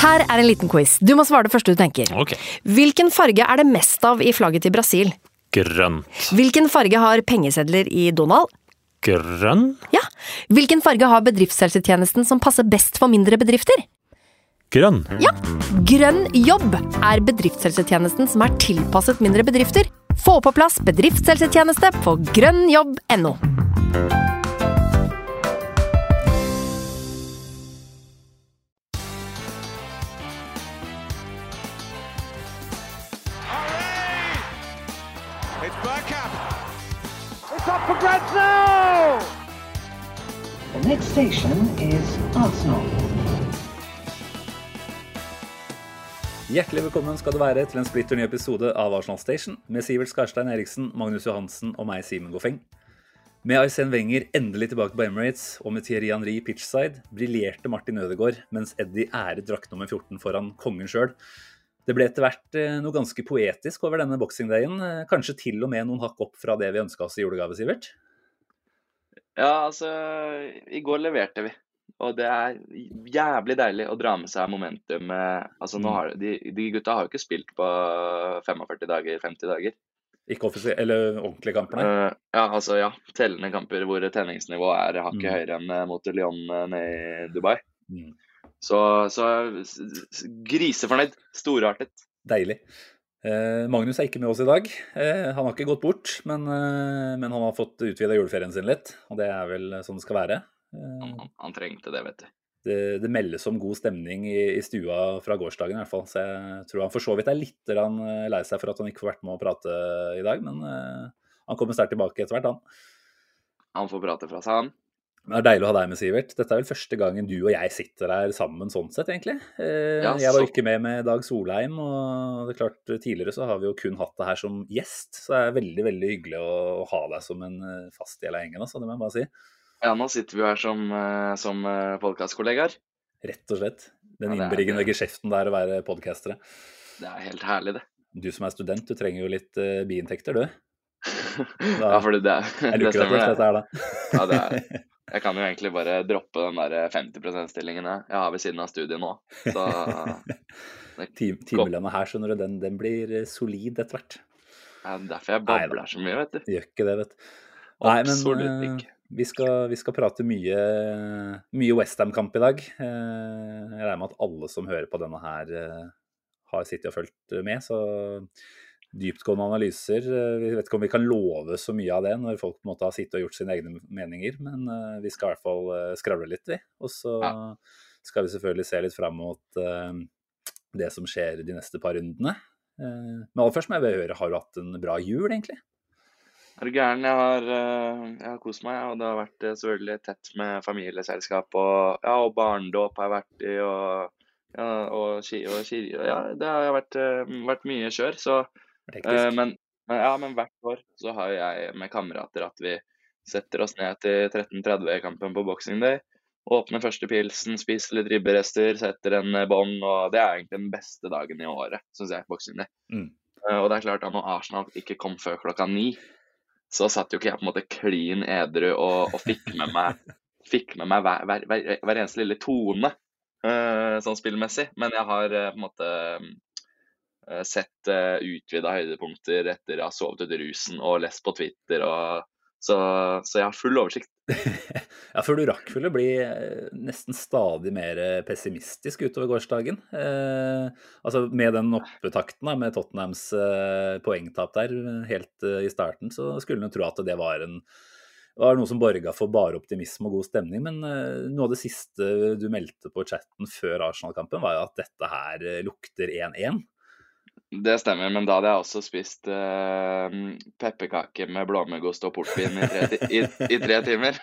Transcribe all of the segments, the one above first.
Her en liten quiz. Du må svare det første du tenker. Ok. Hvilken farge det mest av i flagget til Brasil? Grønt. Hvilken farge har pengesedler i Donald? Grønn? Ja. Hvilken farge har bedriftshelsetjenesten som passer best for mindre bedrifter? Grønn. Ja. Grønn jobb bedriftshelsetjenesten som tilpasset mindre bedrifter. Få på plass bedriftshelsetjeneste på grønnjobb.no. Up for grabs now! The next station is Arsenal. Hjertelig velkommen skal du være til en splitter ny episode av Arsenal Station med Sivert Skarstein Eriksen, Magnus Johansen og meg, Simen Goffeng. Med Arsene Wenger endelig tilbake på Emirates og med Thierry Henry pitchside, briljerte Martin Ødegaard, mens Eddie æret drakt nummer 14 foran kongen selv. Det ble etter hvert noe ganske poetisk over denne boxing-dagen, kanskje til og med noen hakk opp fra det vi ønsket oss i julegave, Sivert? Ja, altså, i går leverte vi, og det jævlig deilig å dra med seg momentum. Altså, nå har, de gutta har jo ikke spilt på 45 dager, 50 dager. Ikke eller ordentlige kamper, nei? Ja, tellende kamper hvor tenningsnivået hakket høyere enn mot Lyon nede i Dubai. Så grisefornøyd, storartet. Deilig. Magnus ikke med oss i dag. Han har ikke gått bort, men han har fått utvidet juleferien sin litt, og det vel sånn det skal være. Han trengte det, vet du. Det meldes om god stemning i stua fra gårsdagen i hvert fall, så jeg tror han for så vidt litt lei seg for at han ikke får vært med å prate i dag, men han kommer sterkt tilbake etter hvert, han. Han får prate fra seg, han. Det deilig å ha deg med, Sivert. Dette vel første gangen du og jeg sitter her sammen sånn sett, egentlig. Jeg var ikke med Dag Solheim, og det klart, tidligere så har vi jo kun hatt det her som gjest, så det veldig, veldig hyggelig å ha deg som en fast del av gjengen, så det må jeg bare si. Ja, nå sitter vi jo her som podcastkollegaer. Rett og slett. Den innbringende geskjeften der å være podcastere. Det helt herlig, det. Du som student, du trenger jo litt biinntekter, du. Ja, fordi det stemmer dette her, da. Ja, jeg kan jo egentlig bare droppe den der 50%-stillingen jeg har ved siden av studiet nå. Timelønna her, skjønner du, den blir solid etter hvert. Ja, derfor jeg babler så mye, vet du. Det gjør ikke det, vet du. Absolutt ikke. Vi skal prate mye West Ham-kamp i dag. Jeg regner med at alle som hører på denne her har sittet og følt med, så dyptgående analyser. Vi vet ikke om vi kan love så mye av det når folk på en måte har sittet og gjort sine egne meninger, men vi skal i hvert fall skravle litt, vi. Og så skal vi selvfølgelig se litt frem mot det som skjer de neste par rundene. Men aller først må jeg høre, har du hatt en bra jul, egentlig? Er du gæren? Jeg har kost meg, og det har vært selvfølgelig tett med familieselskap, og barndåp har jeg vært i, og ski, det har vært mye kjør, så men hvert år så har jeg med kamerater at vi setter oss ned til 13:30-kampen på Boxing Day, åpner første pilsen, spiser litt ribberester, setter en bånd, og det egentlig den beste dagen i året, synes jeg, Boxing Day. Og det klart at når Arsenal ikke kom før 9:00, så satt jo ikke jeg på en måte clean edru og fikk med meg hver eneste lille tone sånn spillmessig, men jeg har på en måte sett utvidet høydepunkter etter jeg har sovet ut rusen og lest på Twitter, så jeg har full oversikt. Ja, for du rakk vel å bli nesten stadig mer pessimistisk utover gårsdagen. Altså med den oppetakten da, med Tottenhams poengtap der helt i starten, så skulle du tro at det var noe som borget for bare optimisme og god stemning, men noe av det siste du meldte på chatten før Arsenal-kampen var jo at dette her lukter 1-1. Det stemmer, men da hadde jeg også spist pepperkake med blåmuggost og portvin i 3 timer.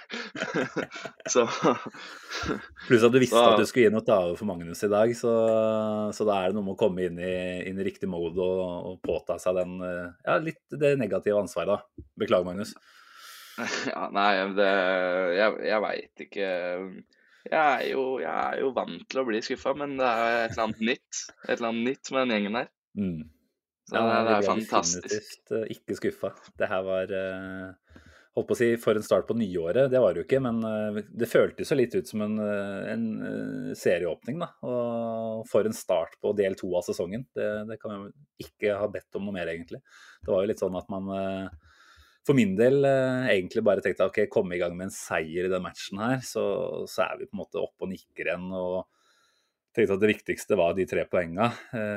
Så pluss at du visste at du skulle gi noe tave for Magnus i dag, så da det noe med å komme inn i riktig mode og påta seg litt det negative ansvaret da. Beklager, Magnus. Ja, nei, jeg vet ikke. Jeg jo vant til å bli skuffet, men det et eller annet nytt med den gjengen her. Så det fantastisk. Definitivt ikke skuffet. Det her var holdt på å si, for en start på nyåret, det var det jo ikke, men det føltes jo litt ut som en serieåpning, da. Og for en start på del 2 av sesongen. Det kan jeg jo ikke ha bedt om noe mer, egentlig. Det var jo litt sånn at man, for min del, egentlig bare tenkte ok, komme i gang med en seier i den matchen her, så vi på en måte opp og nikker igjen, og tenkte at det viktigste var de 3 poengene.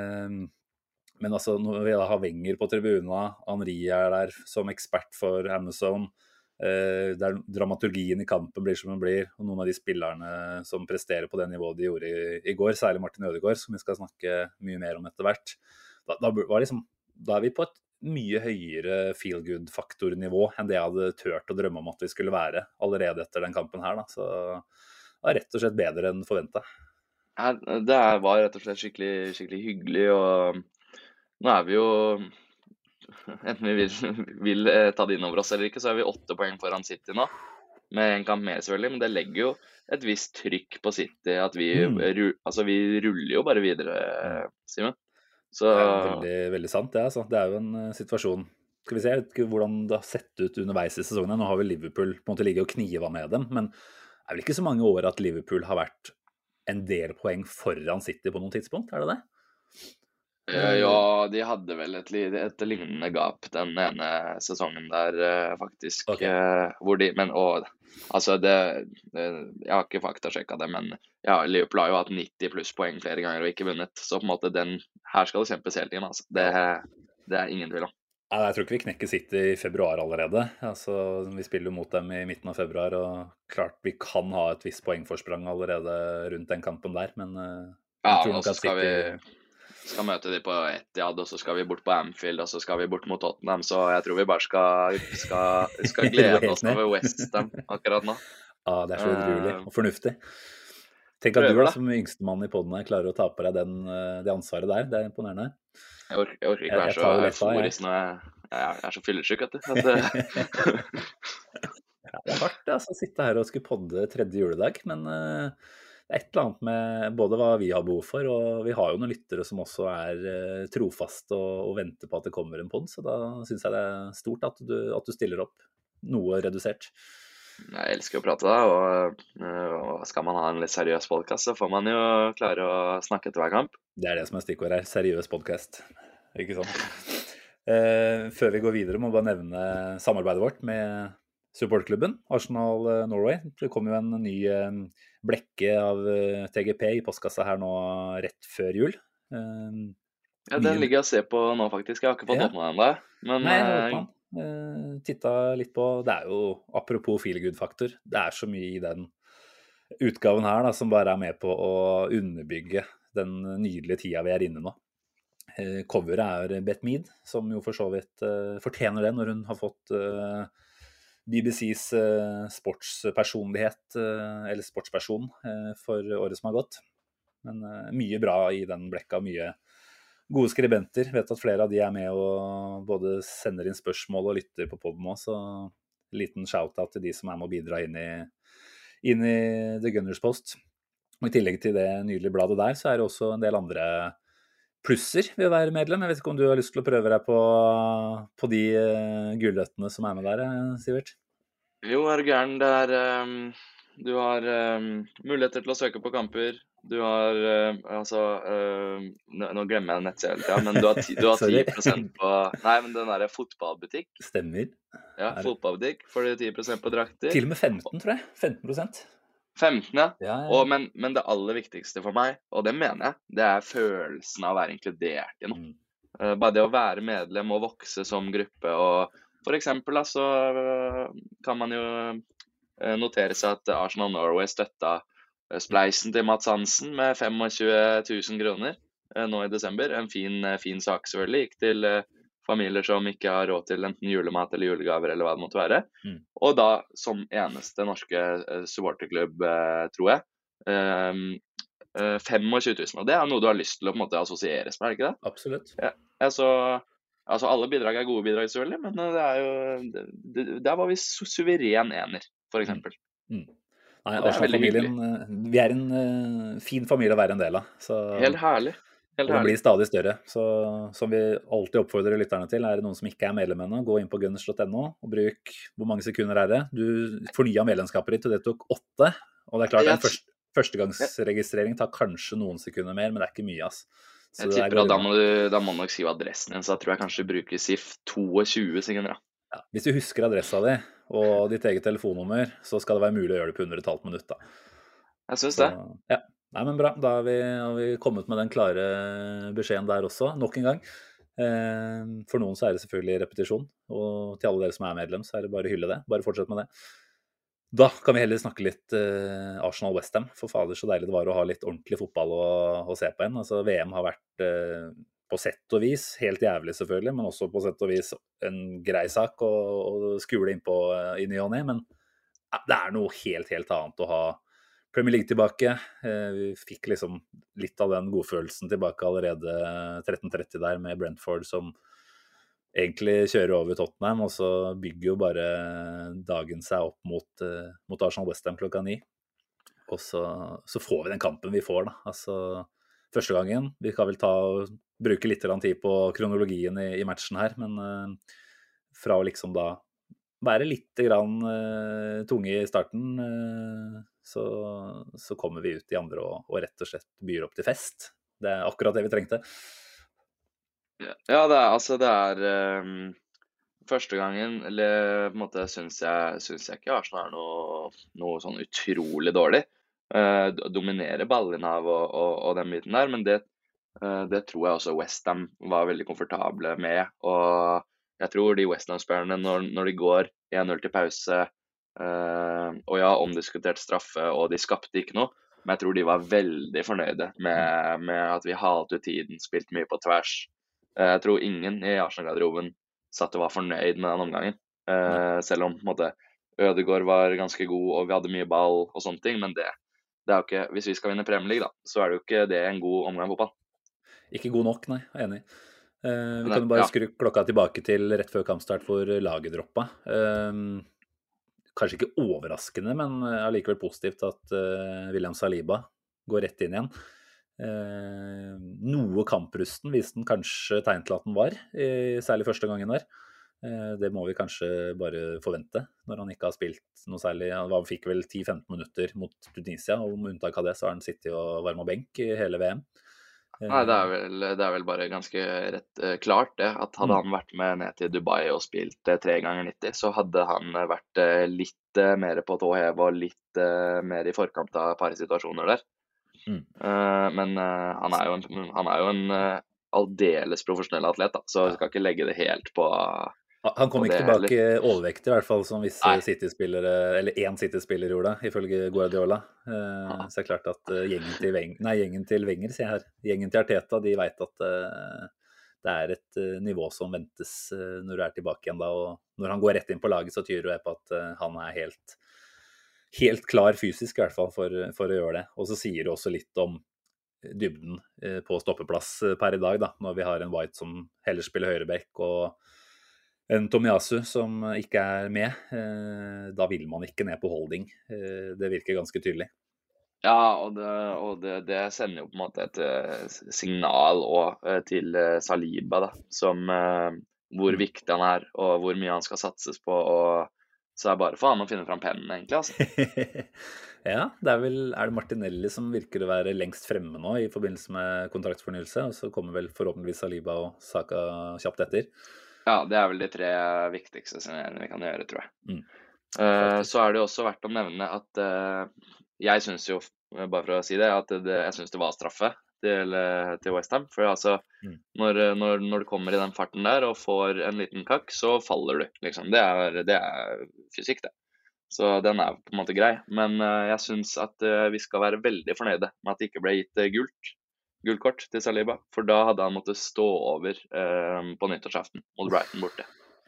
Men altså, når vi da har Wenger på tribuna, Henry der som ekspert for Amazon, der dramaturgien i kampen blir som den blir, og noen av de spillerne som presterer på det nivået de gjorde i går, særlig Martin Ødegaard, som vi skal snakke mye mer om etter hvert, da er vi på et mye høyere feel-good-faktornivå enn det jeg hadde tørt å drømme om at vi skulle være allerede etter den kampen her. Da. Så det var rett og slett bedre enn forventet. Ja, det var rett og slett skikkelig, skikkelig hyggelig, og nå er vi jo, enten vi vil ta det inn over oss eller ikke, så er vi 8 poeng foran City nå, med en kamp mer selvfølgelig, men det legger jo et visst trykk på City, at vi ruller jo bare videre, Simen. Så... Det er veldig, veldig sant, det. Altså. Det er jo en situasjon, skal vi se, jeg vet ikke hvordan det har sett ut underveis i sesongen. Nå har vel Liverpool på en måte ligget og knivet med dem, men det er vel ikke så mange år at Liverpool har vært en del poeng foran City på noen tidspunkt, er det det? Ja, de hadde vel et lignende gap den ene sesongen der, faktisk. Okay. Hvor de, men, altså jeg har ikke faktasjekket det, men ja, Liverpool har jo hatt 90 pluss poeng flere ganger og ikke vunnet. Så på en måte her skal det kjempes hele tiden, altså. Det er ingen tvil om. Ja, jeg tror ikke vi knekker City i februar allerede. Altså, vi spiller jo mot dem i midten av februar, og klart vi kan ha et visst poengforsprang allerede rundt den kampen der, men jeg tror nok at City... skal møte de på Etihad, og så skal vi bort på Anfield, og så skal vi bort mot Tottenham, så jeg tror vi bare skal glede oss over West Ham akkurat nå. Ja, det er så utrolig og fornuftig. Tenk at du da, som yngste mann i podden her, klarer å ta på deg det ansvaret der, det er imponerende. Jeg orker ikke være så euforisk når jeg er så fyllesyk, vet du. Ja, det er hardt, altså, å sitte her og skulle podde 3. juledag, men... Det er et eller annet med både hva vi har behov for, og vi har jo noen lyttere som også er trofaste og venter på at det kommer en podd, så da synes jeg det er stort at du stiller opp noe redusert. Jeg elsker å prate da, og skal man ha en litt seriøs podcast, så får man jo klare å snakke etter hver kamp. Det er det som er stikkord her, seriøs podcast, ikke sant? Før vi går videre må vi bare nevne samarbeidet vårt med supportklubben, Arsenal Norway. Det kom jo en ny blekke av TGP i postkassa her nå rett før jul. Ja, den ligger jeg og ser på nå faktisk. Jeg har ikke fått åpnet den der. Men, nei, jeg har åpnet den. Titta litt på, det er jo, apropos feel-good-faktor, det er så mye i den utgaven her da, som bare er med på å underbygge den nydelige tida vi er inne nå. Coveret er Beth Mead, som jo for så vidt fortjener det når hun har fått... BBCs sportspersonlighet, eller sportsperson, for året som har gått. Men mye bra i den blekka, mye gode skribenter. Vet at flere av de er med og både sender inn spørsmål og lytter på podden også, så liten shout-out til de som er med å bidra inn i The Gunners Post. Og i tillegg til det nydelige bladet der, så er det også en del andre plusser ved å være medlem. Jeg vet ikke om du har lyst til å prøve deg på de gulløttene som er med der, Sivert? Jo, er du gæren. Du har muligheter til å søke på kamper. Du har, nå glemmer jeg nettsida hele tiden, men du har 10% på, nei, men den der fotballbutikk. Stemmer. Ja, fotballbutikk, får du 10% på drakter. Til og med 15, tror jeg. 15%. 15, ja. Ja. Men det aller viktigste for meg, og det mener jeg, det er følelsen av å være inkludert i noe. Bare det å være medlem og vokse som gruppe, og for eksempel da, så kan man jo notere seg at Arsenal Norway støtta spleisen til Mats Hansen med 25 000 kroner nå i desember. En fin sak selvfølgelig, gikk til familier som ikke har råd til enten julemat eller julegaver eller hva det måtte være. Og da som eneste norske supporterklubb, tror jeg, 25 000. Og det er noe du har lyst til å på en måte assosieres med, er det ikke det? Absolutt. Ja, altså alle bidrag er gode bidrag selvfølgelig, men det er jo, der var vi suveren ener, for eksempel. Nei, Arsenal-familien, vi er en fin familie å være en del av. Så... Helt herlig. Helt Og den ærlig. blir stadig større. Så som vi alltid oppfordrer lytterne til, er det noen som ikke er medlem ennå, gå inn på gunners.no og bruk hvor mange sekunder er det. Du fornya medlemskapet ditt, og det tok 8. Og det er klart, en førstegangsregistrering tar kanskje noen sekunder mer, men det er ikke mye, ass. Så Jeg det er tipper at bare da må du nok skrive adressen din, så da tror jeg kanskje du bruker SIF 22 sekunder. Da. ja, hvis du husker adressa di og ditt eget telefonnummer, så skal det være mulig å gjøre det på under et halvt minutt, da. Jeg syns Så, det. ja. Nei, men bra. Da har vi kommet med den klare beskjeden der også, nok en gang. For noen så er det selvfølgelig repetisjon, og til alle dere som er medlem, så er det bare å hylle det. Bare fortsett med det. Da kan vi heller snakke litt Arsenal-West Ham. For fader, så deilig det var å ha litt ordentlig fotball å se på igjen. Altså, VM har vært på sett og vis helt jævlig, selvfølgelig, men også på sett og vis en grei sak å skule innpå i ny og ne. Men det er noe helt annet å ha Premier League tilbake. Vi fikk liksom litt av den godfølelsen tilbake allerede 13:30 der med Brentford som egentlig kjører over Tottenham, og så bygger jo bare dagen seg opp mot Arsenal West Ham klokka 9. Og så får vi den kampen vi får, da. Altså, første gangen. Vi kan vel bruke litt tid på kronologien i matchen her, men fra å liksom da være litt tunge i starten, så kommer vi ut i andre og rett og slett byr opp til fest. Det er akkurat det vi trengte. Ja, det er første gangen, eller på en måte syns jeg ikke Arsenal er noe sånn utrolig dårlig. Dominerer ballinnehav og den biten der, men det tror jeg også West Ham var veldig komfortable med. Og jeg tror de West Ham-spillerne, når de går 1-0 til pause, og ja, omdiskutert straffe, og de skapte ikke noe, men jeg tror de var veldig fornøyde med at vi halte ut tiden, spilte mye på tvers. Jeg tror ingen i Arsenal-garderoben satt og var fornøyd med den omgangen. Selv om på en måte Ødegaard var ganske god, og vi hadde mye ball og sånne ting, men det er jo ikke, hvis vi skal vinne Premier League da, så er det jo ikke det en god omgang fotball. Ikke god nok, nei, jeg er enig. Vi kan jo bare skru klokka tilbake til rett før kampstart for laget droppa. Kanskje ikke overraskende, men allikevel positivt at William Saliba går rett inn igjen. Noe kamprusten viste den kanskje tegn til at den var, særlig første gangen der. Det må vi kanskje bare forvente, når han ikke har spilt noe særlig. Han fikk vel 10-15 minutter mot Tunisia, og med unntak av det så har han sittet og varmet benk i hele VM. Nei, det er vel bare ganske rett klart det, at hadde han vært med ned til Dubai og spilt 3 ganger 90, så hadde han vært litt mer på tå heve og litt mer i forkant av et par situasjoner der. Men han er jo en aldeles profesjonell atlet, da, så vi skal ikke legge det helt på. Han kom ikke tilbake overvektig, i hvert fall som visse City-spillere, eller én City-spiller gjorde, ifølge Guardiola. Så det er klart at gjengen til Wenger, sier jeg her, gjengen til Arteta, de vet at det er et nivå som ventes når du er tilbake igjen da, og når han går rett inn på laget, så tyder det på at han er helt klar fysisk, i hvert fall, for å gjøre det. Og så sier det også litt om dybden på stoppeplass per i dag, da, når vi har en White som heller spiller høyreback, og en Tomiyasu som ikke er med, da vil man ikke ned på holding. Det virker ganske tydelig. Ja, og det sender jo på en måte et signal til Saliba, da, som hvor viktig han er, og hvor mye han skal satses på, og så er det bare for han å finne fram pennen, egentlig, altså. Ja, er det Martinelli som virker å være lengst fremme nå i forbindelse med kontraktsfornyelse, og så kommer vel forhåpentligvis Saliba og Saka kjapt etter. Ja, det er vel de 3 viktigste signeringene vi kan gjøre, tror jeg. Så er det også verdt å nevne at jeg synes jo, bare for å si det, at jeg synes det var straffe til West Ham. For altså, når du kommer i den farten der og får en liten kakk, så faller du, liksom. Det er fysikk, det. Så den er på en måte grei. Men jeg synes at vi skal være veldig fornøyde med at det ikke ble gitt gullkort til Saliba, for da hadde han måttet stå over på nyttårsaften mot Brighton borte.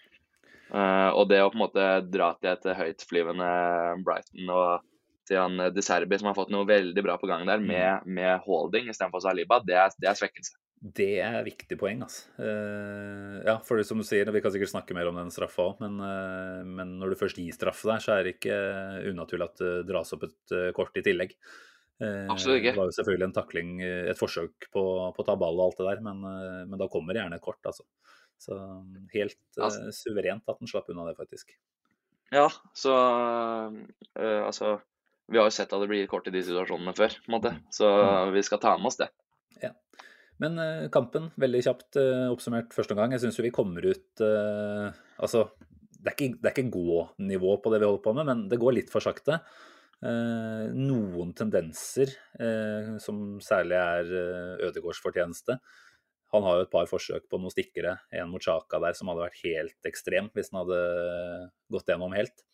Og det å på en måte dra til et høytflyvende Brighton og til han De Serbi, som har fått noe veldig bra på gang der, med holding i stedet for Saliba, det er svekkelse. Det er viktig poeng, altså. Ja, for det som du sier, vi kan sikkert snakke mer om den straffa også, men når du først gir straffe der, så er det ikke unaturlig at det dras opp et kort i tillegg. Absolutt ikke. Det var jo selvfølgelig en takling, et forsøk på å ta ball og alt det der, men da kommer gjerne et kort, altså. Så helt suverent at den slapp unna det, faktisk. Ja, så altså, vi har jo sett at det blir kort i de situasjonene før, på en måte. Så vi skal ta med oss det. Ja. Men kampen, veldig kjapt oppsummert første gang. Jeg synes jo vi kommer ut, altså, det er ikke gå-nivå på det vi holder på med, men det går litt for sakte. Noen tendenser, som særlig er Ødegaards fortjeneste. Han har jo et par forsøk på noen stikkere, en mot Xhaka der, som hadde vært helt ekstrem hvis han hadde gått gjennom helt.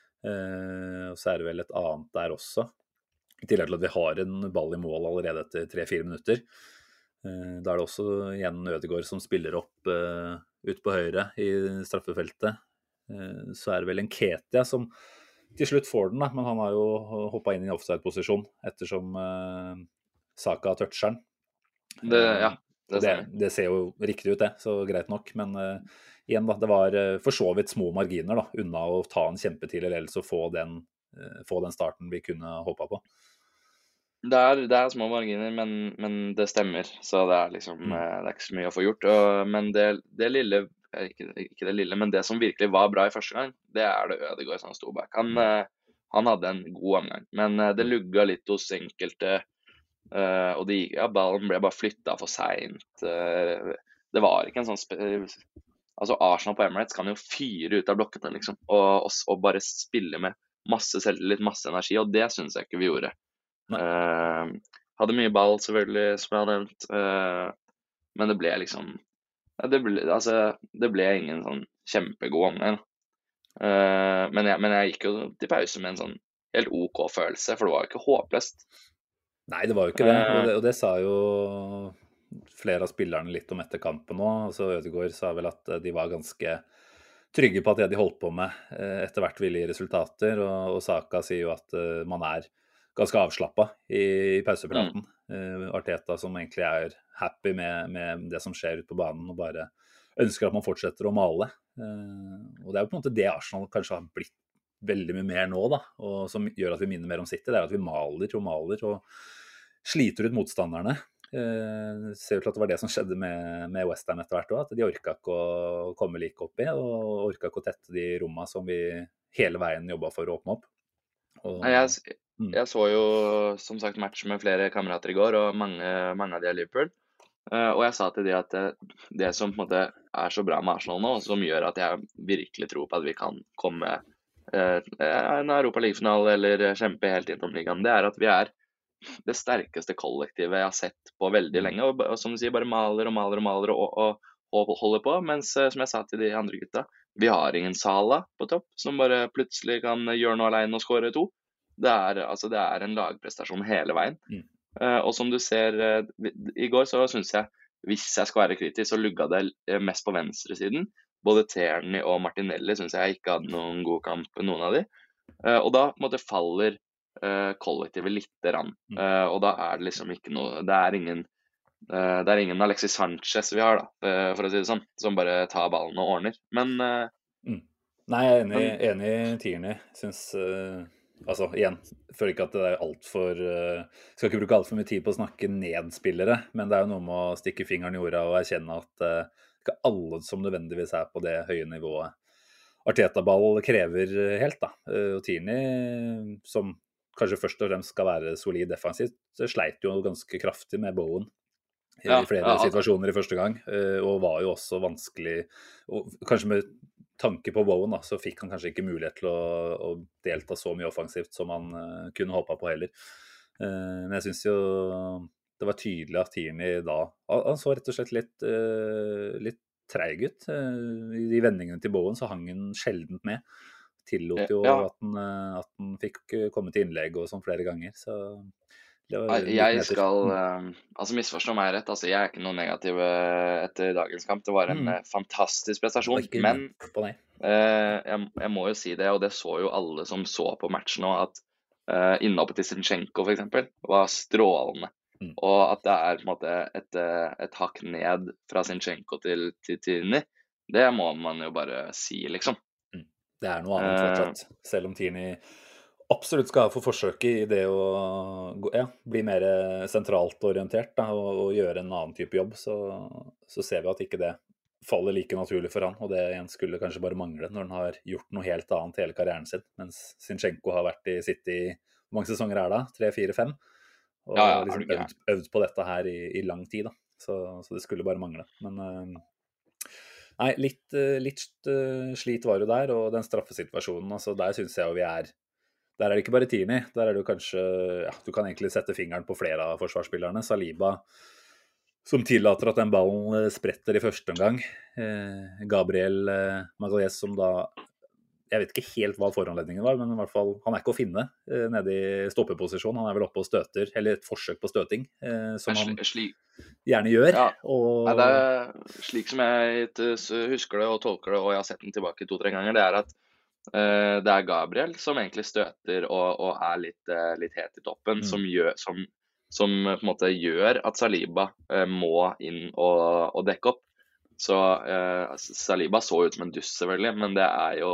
Og så er det vel et annet der også, i tillegg til at vi har en ball i mål allerede etter 3-4 minutter. Da er det også igjen Ødegaard som spiller opp ut på høyre i straffefeltet. Så er det vel en Ketia som til slutt får den, da, men han har jo hoppet inn i offside-posisjon ettersom Saka toucher den. Det ser jo riktig ut det, så greit nok, men igjen da, det var for så vidt små marginer da, unna å ta en kjempetidlig ledelse og få den starten vi kunne håpet på. Det er små marginer, men det stemmer, så det er liksom, det er ikke så mye å få gjort, men det lille, ikke det lille, men det som virkelig var bra i første gang, det er det Ødegaard som sto bak. Han hadde en god omgang, men det lugget litt hos enkelte, og ballen ble bare flyttet for sent. Det var ikke en sånn altså Arsenal på Emirates kan jo fyre ut av blokkene liksom, og bare spille med masse selvtillit, masse energi, og det synes jeg ikke vi gjorde. Hadde mye ball selvfølgelig, som jeg har nevnt, men det ble liksom det ble ingen sånn kjempegod omgang. Men jeg gikk jo til pause med en sånn helt OK følelse, for det var jo ikke håpløst. Nei, det var jo ikke det, og det sa jo flere av spillerne litt om etter kampen nå. Altså Ødegaard sa vel at de var ganske trygge på at det de holdt på med etter hvert ville gi resultater, og Saka sier jo at man er ganske avslappet i pausepraten. Arteta som egentlig er happy med det som skjer ute på banen, og bare ønsker at man fortsetter å male. Og det er jo på en måte det Arsenal kanskje har blitt veldig mye mer nå, da, og som gjør at vi minner mer om City, det er at vi maler og sliter ut motstanderne. Ser ut til at det var det som skjedde med West Ham etter hvert også, at de orket ikke å komme like opp i, og orket ikke å tette de rommene som vi hele veien jobbet for å åpne opp. Jeg så jo som sagt match med flere kamerater i går, og mange av de er Liverpool. Og jeg sa til de at det som på en måte er så bra med Arsenal nå, som gjør at jeg virkelig tror på at vi kan komme en Europa League-finale eller kjempe helt inn om ligaen, det er at vi er det sterkeste kollektivet jeg har sett på veldig lenge, og som du sier, bare maler og holder på, mens som jeg sa til de andre gutta, vi har ingen Salah på topp, som bare plutselig kan gjøre noe alene og skåre 2. Det er en lagprestasjon hele veien. Og som du ser, i går så synes jeg, hvis jeg skal være kritisk, så lugget det mest på venstre siden. Både Tierney og Martinelli synes jeg ikke hadde noen god kamp, noen av de. Og da på en måte faller kollektivet litt rann. Og da er det liksom ikke noe, det er ingen Alexis Sanchez vi har da, for å si det sånn, som bare tar ballen og ordner. Men Nei, jeg er enig i Tierney. Synes altså igjen, føler ikke at det er skal ikke bruke alt for mye tid på å snakke ned spillere, men det er jo noe med å stikke fingeren i jorda og erkjenne at ikke alle som nødvendigvis er på det høye nivået Arteta-ball krever helt da. Og Tierney, som kanskje først og fremst skal være solid defensivt, sleit jo ganske kraftig med Bowen i flere situasjoner i første gang, og var jo også vanskelig, og kanskje med tanke på Bowen da, så fikk han kanskje ikke mulighet til å delta så mye offensivt som han kunne håpe på heller. Men jeg synes jo det var tydelig at Tierney da, han så rett og slett litt treig ut. I de vendingene til Bowen så hang han sjeldent med. Tillot jo at han fikk komme til innlegg og sånn flere ganger, så jeg skal misforstå meg rett, jeg er ikke noe negativ etter dagens kamp. Det var en fantastisk prestasjon, men jeg må jo si det, og det så jo alle som så på matchen nå, at innhoppet til Zinchenko for eksempel var strålende, og at det er på en måte et hakk ned fra Zinchenko til Tierney, det må man jo bare si liksom. Det er noe annet fortsatt, selv om Tierney absolutt skal ha for forsøket i det å bli mer sentralt orientert da, og gjøre en annen type jobb, så ser vi at ikke det faller like naturlig for han, og det igjen skulle kanskje bare mangle når han har gjort noe helt annet hele karrieren sin, mens Zinchenko har vært i City, hvor mange sesonger er det? 3, 4, 5? Og liksom øvd på dette her i lang tid da, så det skulle bare mangle, men nei, litt slit var jo der, og den straffesituasjonen, altså der synes jeg jo der er det ikke bare Tierney, der er det jo kanskje, du kan egentlig sette fingeren på flere av forsvarsspillerne. Saliba, som tillater at den ballen spretter i første omgang. Gabriel Magalhaes, som da, jeg vet ikke helt hva foranledningen var, men i hvert fall, han er ikke å finne nede i stoppeposisjon. Han er vel oppe og støter, eller et forsøk på støting, som han gjerne gjør. Ja, og... det er slik som jeg husker det og tolker det, og jeg har sett den tilbake 2-3 ganger, det er at det er Gabriel som egentlig støter og er litt het i toppen, som på en måte gjør at Saliba må inn og dekke opp. Så Saliba så ut som en duss selvfølgelig, men det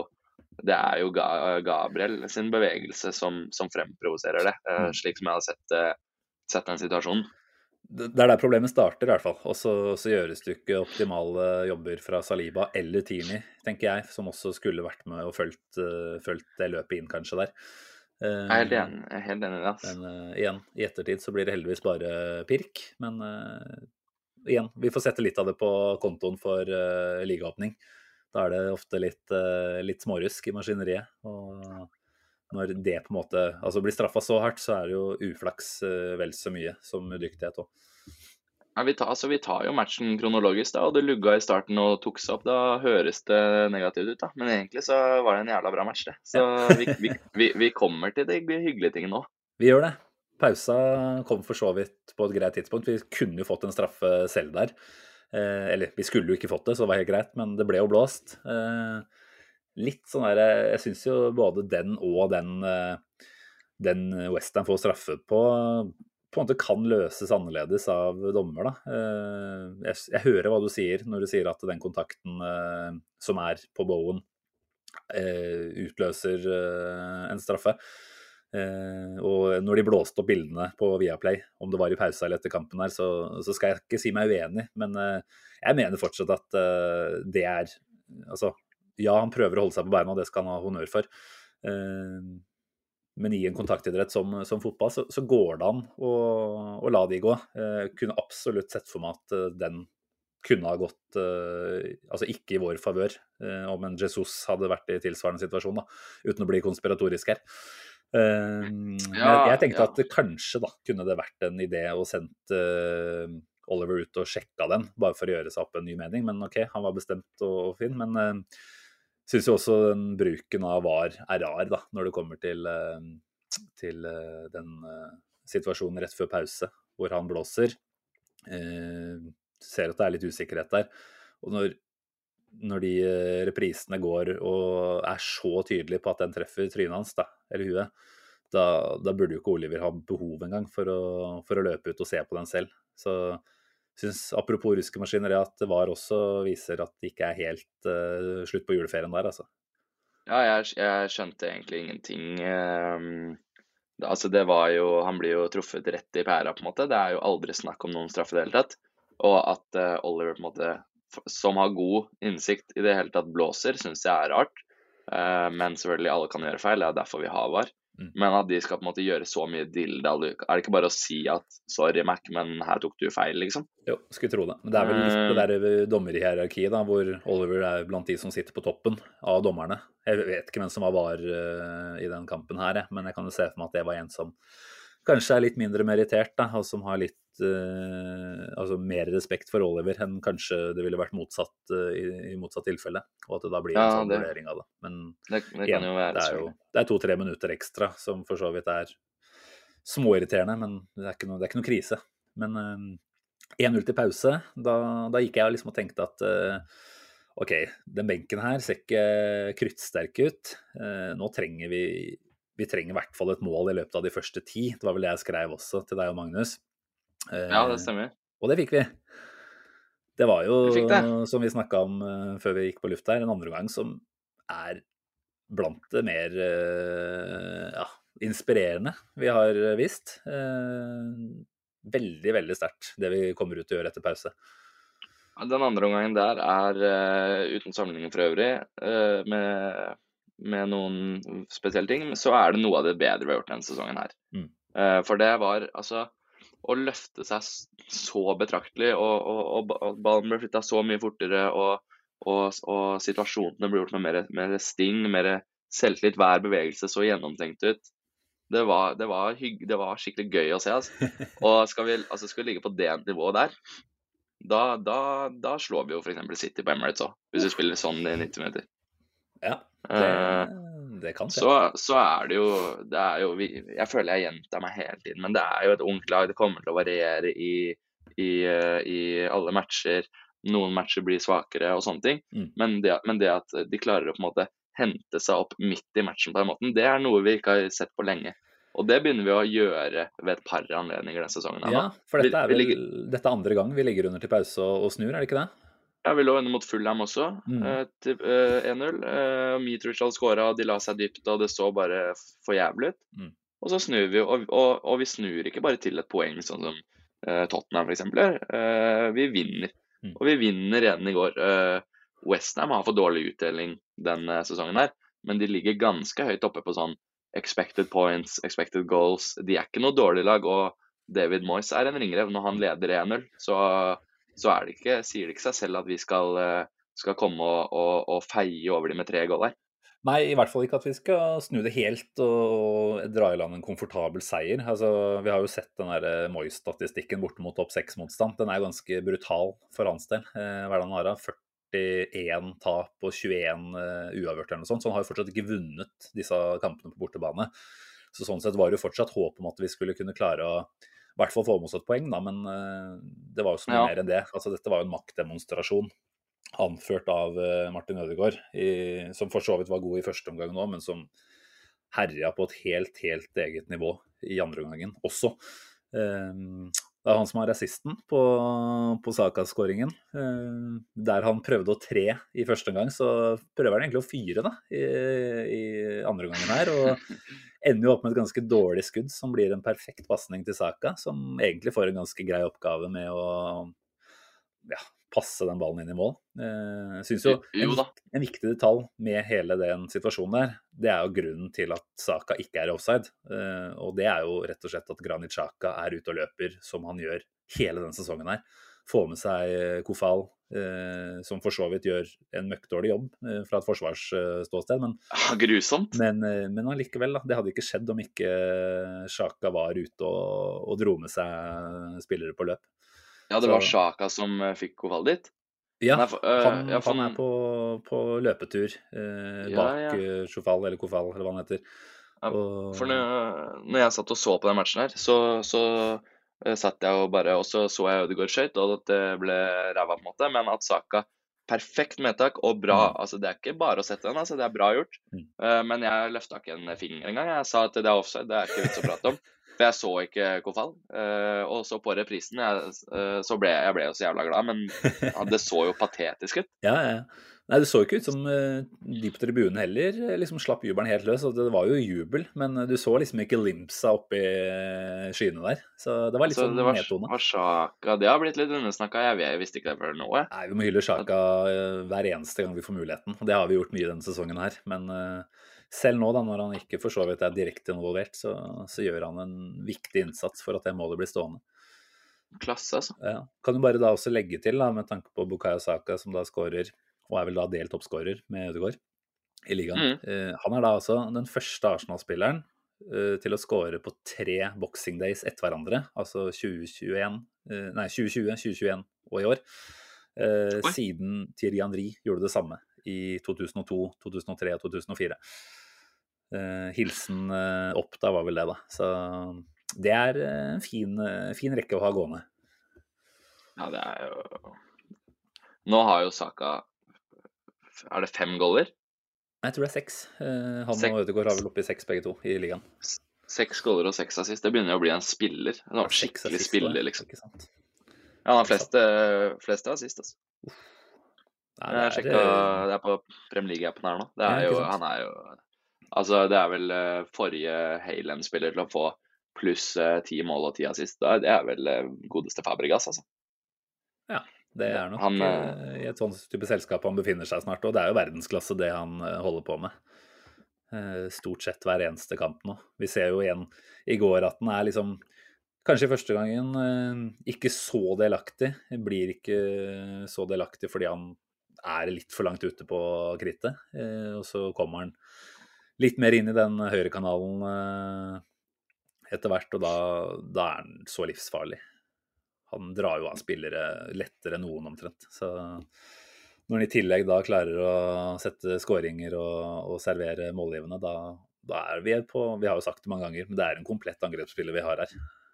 er jo Gabriel sin bevegelse som fremprovoserer det, slik som jeg har sett den situasjonen. Det er der problemet starter i hvert fall, og så gjøres det ikke optimale jobber fra Saliba eller Tierney, tenker jeg, som også skulle vært med og følt det løpet inn kanskje der. Jeg er helt enig i det. Men igjen, i ettertid så blir det heldigvis bare pirk, men igjen, vi får sette litt av det på kontoen for ligaåpning. Da er det ofte litt smårusk i maskineriet, og når det på en måte blir straffet så hardt, så er det jo uflaks vel så mye som dyktighet også. Ja, vi tar jo matchen kronologisk da, og det lugga i starten og tok seg opp, da høres det negativt ut da, men egentlig så var det en jævla bra match det. Så vi kommer til de hyggelige tingene nå. Vi gjør det. Pausa kom for så vidt på et greit tidspunkt. Vi kunne jo fått en straffe selv der. Eller vi skulle jo ikke fått det, så det var helt greit, men det ble jo blåst. Litt sånn der, jeg synes jo både den og den West Ham får straffe på en måte kan løses annerledes av dommer da. Jeg hører hva du sier når du sier at den kontakten som er på Bowen utløser en straffe. Og når de blåste opp bildene på Viaplay, om det var i pausa eller etter kampen her, så skal jeg ikke si meg uenig, men jeg mener fortsatt at det er, ja, han prøver å holde seg på beina, og det skal han ha honnør for. Men i en kontaktidrett som fotball, så går det an å la de gå. Kunne absolutt sett for meg at den kunne ha gått, ikke i vår favør, om en Jesus hadde vært i tilsvarende situasjon, da, uten å bli konspiratorisk her. Men jeg tenkte at det kanskje da kunne det vært en idé å sendt Oliver ut og sjekka den, bare for å gjøre seg opp en ny mening, men ok, han var bestemt og fin, men synes jo også den bruken av VAR er rar da, når det kommer til den situasjonen rett før pause, hvor han blåser. Ser at det er litt usikkerhet der. Og når de reprisene går og er så tydelige på at den treffer trynet hans, da, eller huet, da burde jo ikke Oliver ha behov engang for å løpe ut og se på den selv. Så synes, apropos ruske maskineri, at det var også viser at det ikke er helt slutt på juleferien der, altså. Ja, jeg skjønte egentlig ingenting. Det var jo, han blir jo truffet rett i pæra på en måte. Det er jo aldri snakk om noen straffe i det hele tatt. Og at Oliver på en måte, som har god innsikt i det hele tatt blåser, synes jeg er rart. Men selvfølgelig alle kan gjøre feil, det er derfor vi har VAR. Men at de skal på en måte gjøre så mye dilldall, er det ikke bare å si at sorry Mac, men her tok du feil liksom? Jo, skulle tro det. Men det er vel litt det der dommerhierarkiet da, hvor Oliver er blant de som sitter på toppen av dommerne. Jeg vet ikke hvem som var i den kampen her, men jeg kan jo se for meg at det var en som kanskje er litt mindre meritert da, og som har litt mer respekt for Oliver enn kanskje det ville vært motsatt i motsatt tilfelle, og at det da blir en sånn vurdering av det. Men det kan jo være det er 2-3 minutter ekstra, som for så vidt er småirriterende, men det er ikke noe krise. Men 1-0 til pause, da gikk jeg liksom og tenkte at ok, den benken her ser ikke kruttsterk ut. Nå trenger vi trenger i hvert fall et mål i løpet av de første 10. Det var vel det jeg skrev også til deg og Magnus. Ja, det stemmer. Og det fikk vi. Det var jo, som vi snakket om før vi gikk på luft her, en andre gang som er blant det mer inspirerende vi har vist. Veldig, veldig sterkt det vi kommer ut til å gjøre etter pause. Den andre omgangen der uten sammenligning for øvrig, med noen spesielle ting, så det noe av det bedre vi har gjort denne sesongen her. For det var, altså, å løfte seg så betraktelig, og ballen ble flyttet så mye fortere, og situasjonene ble gjort med mer sting, mer selvtillit, hver bevegelse så gjennomtenkt ut. Det var skikkelig gøy å se, altså. Og skal vi ligge på det nivået der, da slår vi jo for eksempel City på Emirates også, hvis vi spiller sånn i 90 minutter. Ja, det kan se. Så det jo jeg føler jeg gjentar meg hele tiden, men det jo et ungt lag, det kommer til å variere i alle matcher, noen matcher blir svakere og sånne ting, men det at de klarer å på en måte hente seg opp midt i matchen på den måten, det noe vi ikke har sett på lenge. Og det begynner vi å gjøre ved et par anledninger denne sesongen. Ja, for dette andre gang vi ligger under til pause og snur, det ikke det? Ja, vi lå under mot Fulham også, til 1-0. Mitrovic hadde skåret, og de la seg dypt, og det så bare for jævlig ut. Og så snur vi, og vi snur ikke bare til et poeng, sånn som Tottenham for eksempel. Vi vinner, og vi vinner igjen i går. West Ham har for dårlig utdeling denne sesongen her, men de ligger ganske høyt oppe på sånn expected points, expected goals. De ikke noe dårlig lag, og David Moyes en ringrev. Når han leder 1-0, så sier det ikke seg selv at vi skal komme og feie over dem med 3 goal her. Nei, i hvert fall ikke at vi skal snu det helt og dra i land en komfortabel seier. Altså, vi har jo sett den der Moyes-statistikken borte mot topp 6-motstand. Den ganske brutal for hans del. Hva han har 41 tap og 21 uavgjort eller noe sånt, så han har jo fortsatt ikke vunnet disse kampene på bortebane. Så sånn sett var det jo fortsatt håp om at vi skulle kunne klare å i hvert fall få med oss et poeng, da, men det var jo så mye mer enn det. Altså, dette var jo en maktdemonstrasjon anført av Martin Ødegaard, som for så vidt var god i første omgang nå, men som herjet på et helt eget nivå i andre omgangen også. Det han som har assisten på Saka-skåringen. Der han prøvde å tre i første omgang, så prøver han egentlig å fyre da, i andre omgangen her, og ender jo opp med et ganske dårlig skudd, som blir en perfekt passning til Saka, som egentlig får en ganske grei oppgave med å passe den ballen inn i mål. Jeg synes jo en viktig detalj med hele den situasjonen der, det jo grunnen til at Saka ikke offside, og det jo rett og slett at Granit Xhaka ute og løper som han gjør hele den sesongen her. Får med seg Kofal, som for så vidt gjør en møkkdårlig jobb fra et forsvarsståsted, grusomt. Men allikevel, det hadde ikke skjedd om ikke Xhaka var ute og dro med seg spillere på løp. Ja, det var Xhaka som fikk Kofal dit? Ja, han på løpetur bak Kofal, eller Kofal, eller hva han heter. For når jeg satt og så på den matchen her, så satt jeg og bare, og så jeg Ødegaard skjøt, og det ble ræva på en måte, men at Saka perfekt medtak og bra, altså det ikke bare å sette den, altså det bra gjort, men jeg løftet ikke en finger en gang, jeg sa at det offside, det ikke vits å prate om. For jeg så ikke Kofal, og så på reprisen, så ble jeg jo så jævla glad, men det så jo patetisk ut. Ja. Nei, det så ikke ut som de på tribunen heller liksom slapp jubelen helt løs, og det var jo jubel, men du så liksom ikke limpsa opp i skyene der, så det var litt sånn nedtone. Det var Xhaka, det har blitt litt undersnakket, jeg visste ikke det før nå. Nei, vi må hylle Xhaka hver eneste gang vi får muligheten, og det har vi gjort mye denne sesongen her, men selv nå da, når han ikke for så vidt direkte involvert, så gjør han en viktig innsats for at det målet blir stående. Klasse, altså. Ja. Kan du bare da også legge til, da, med tanke på Bukayo Saka, som da skårer, og vel da delt toppskårer med Ødegaard i ligaen. Han da altså den første Arsenal-spilleren til å skåre på 3 Boxing Days etter hverandre, altså 2020, 2021 og i år, siden Thierry Henry gjorde det samme i 2002, 2003 og 2004. Hilsen opp da var vel det da. Så det en fin rekke å ha gående. Ja, det jo... Nå har jo Saka, det 5 goller? Jeg tror det 6. Han og Ødegaard har vel oppe i 6 begge to i ligaen. 6 goller og 6 assist, det begynner jo å bli en spiller. En skikkelig spiller, liksom. Ikke sant? Ja, han har fleste assist, altså. Jeg sjekket, det på Premier League-appen her nå. Han Altså, det vel forrige Haaland-spiller til å få pluss 10 mål og 10 assist. Det vel godeste Fabregas, altså. Ja, det nok Han, i et sånt type selskap han befinner seg snart, og det jo verdensklasse det han holder på med. Stort sett hver eneste kamp nå. Vi ser jo igjen i går at den liksom kanskje første gangen ikke så delaktig. Blir ikke så delaktig fordi han litt for langt ute på krittet. Og så kommer han litt mer inn i den høyrekanalen etter hvert, og da han så livsfarlig. Han drar jo av spillere lettere enn noen omtrent. Så når han i tillegg da klarer å sette skåringer og servere målgivende, da vi vi har jo sagt det mange ganger, men det en komplett angrepsspiller vi har her.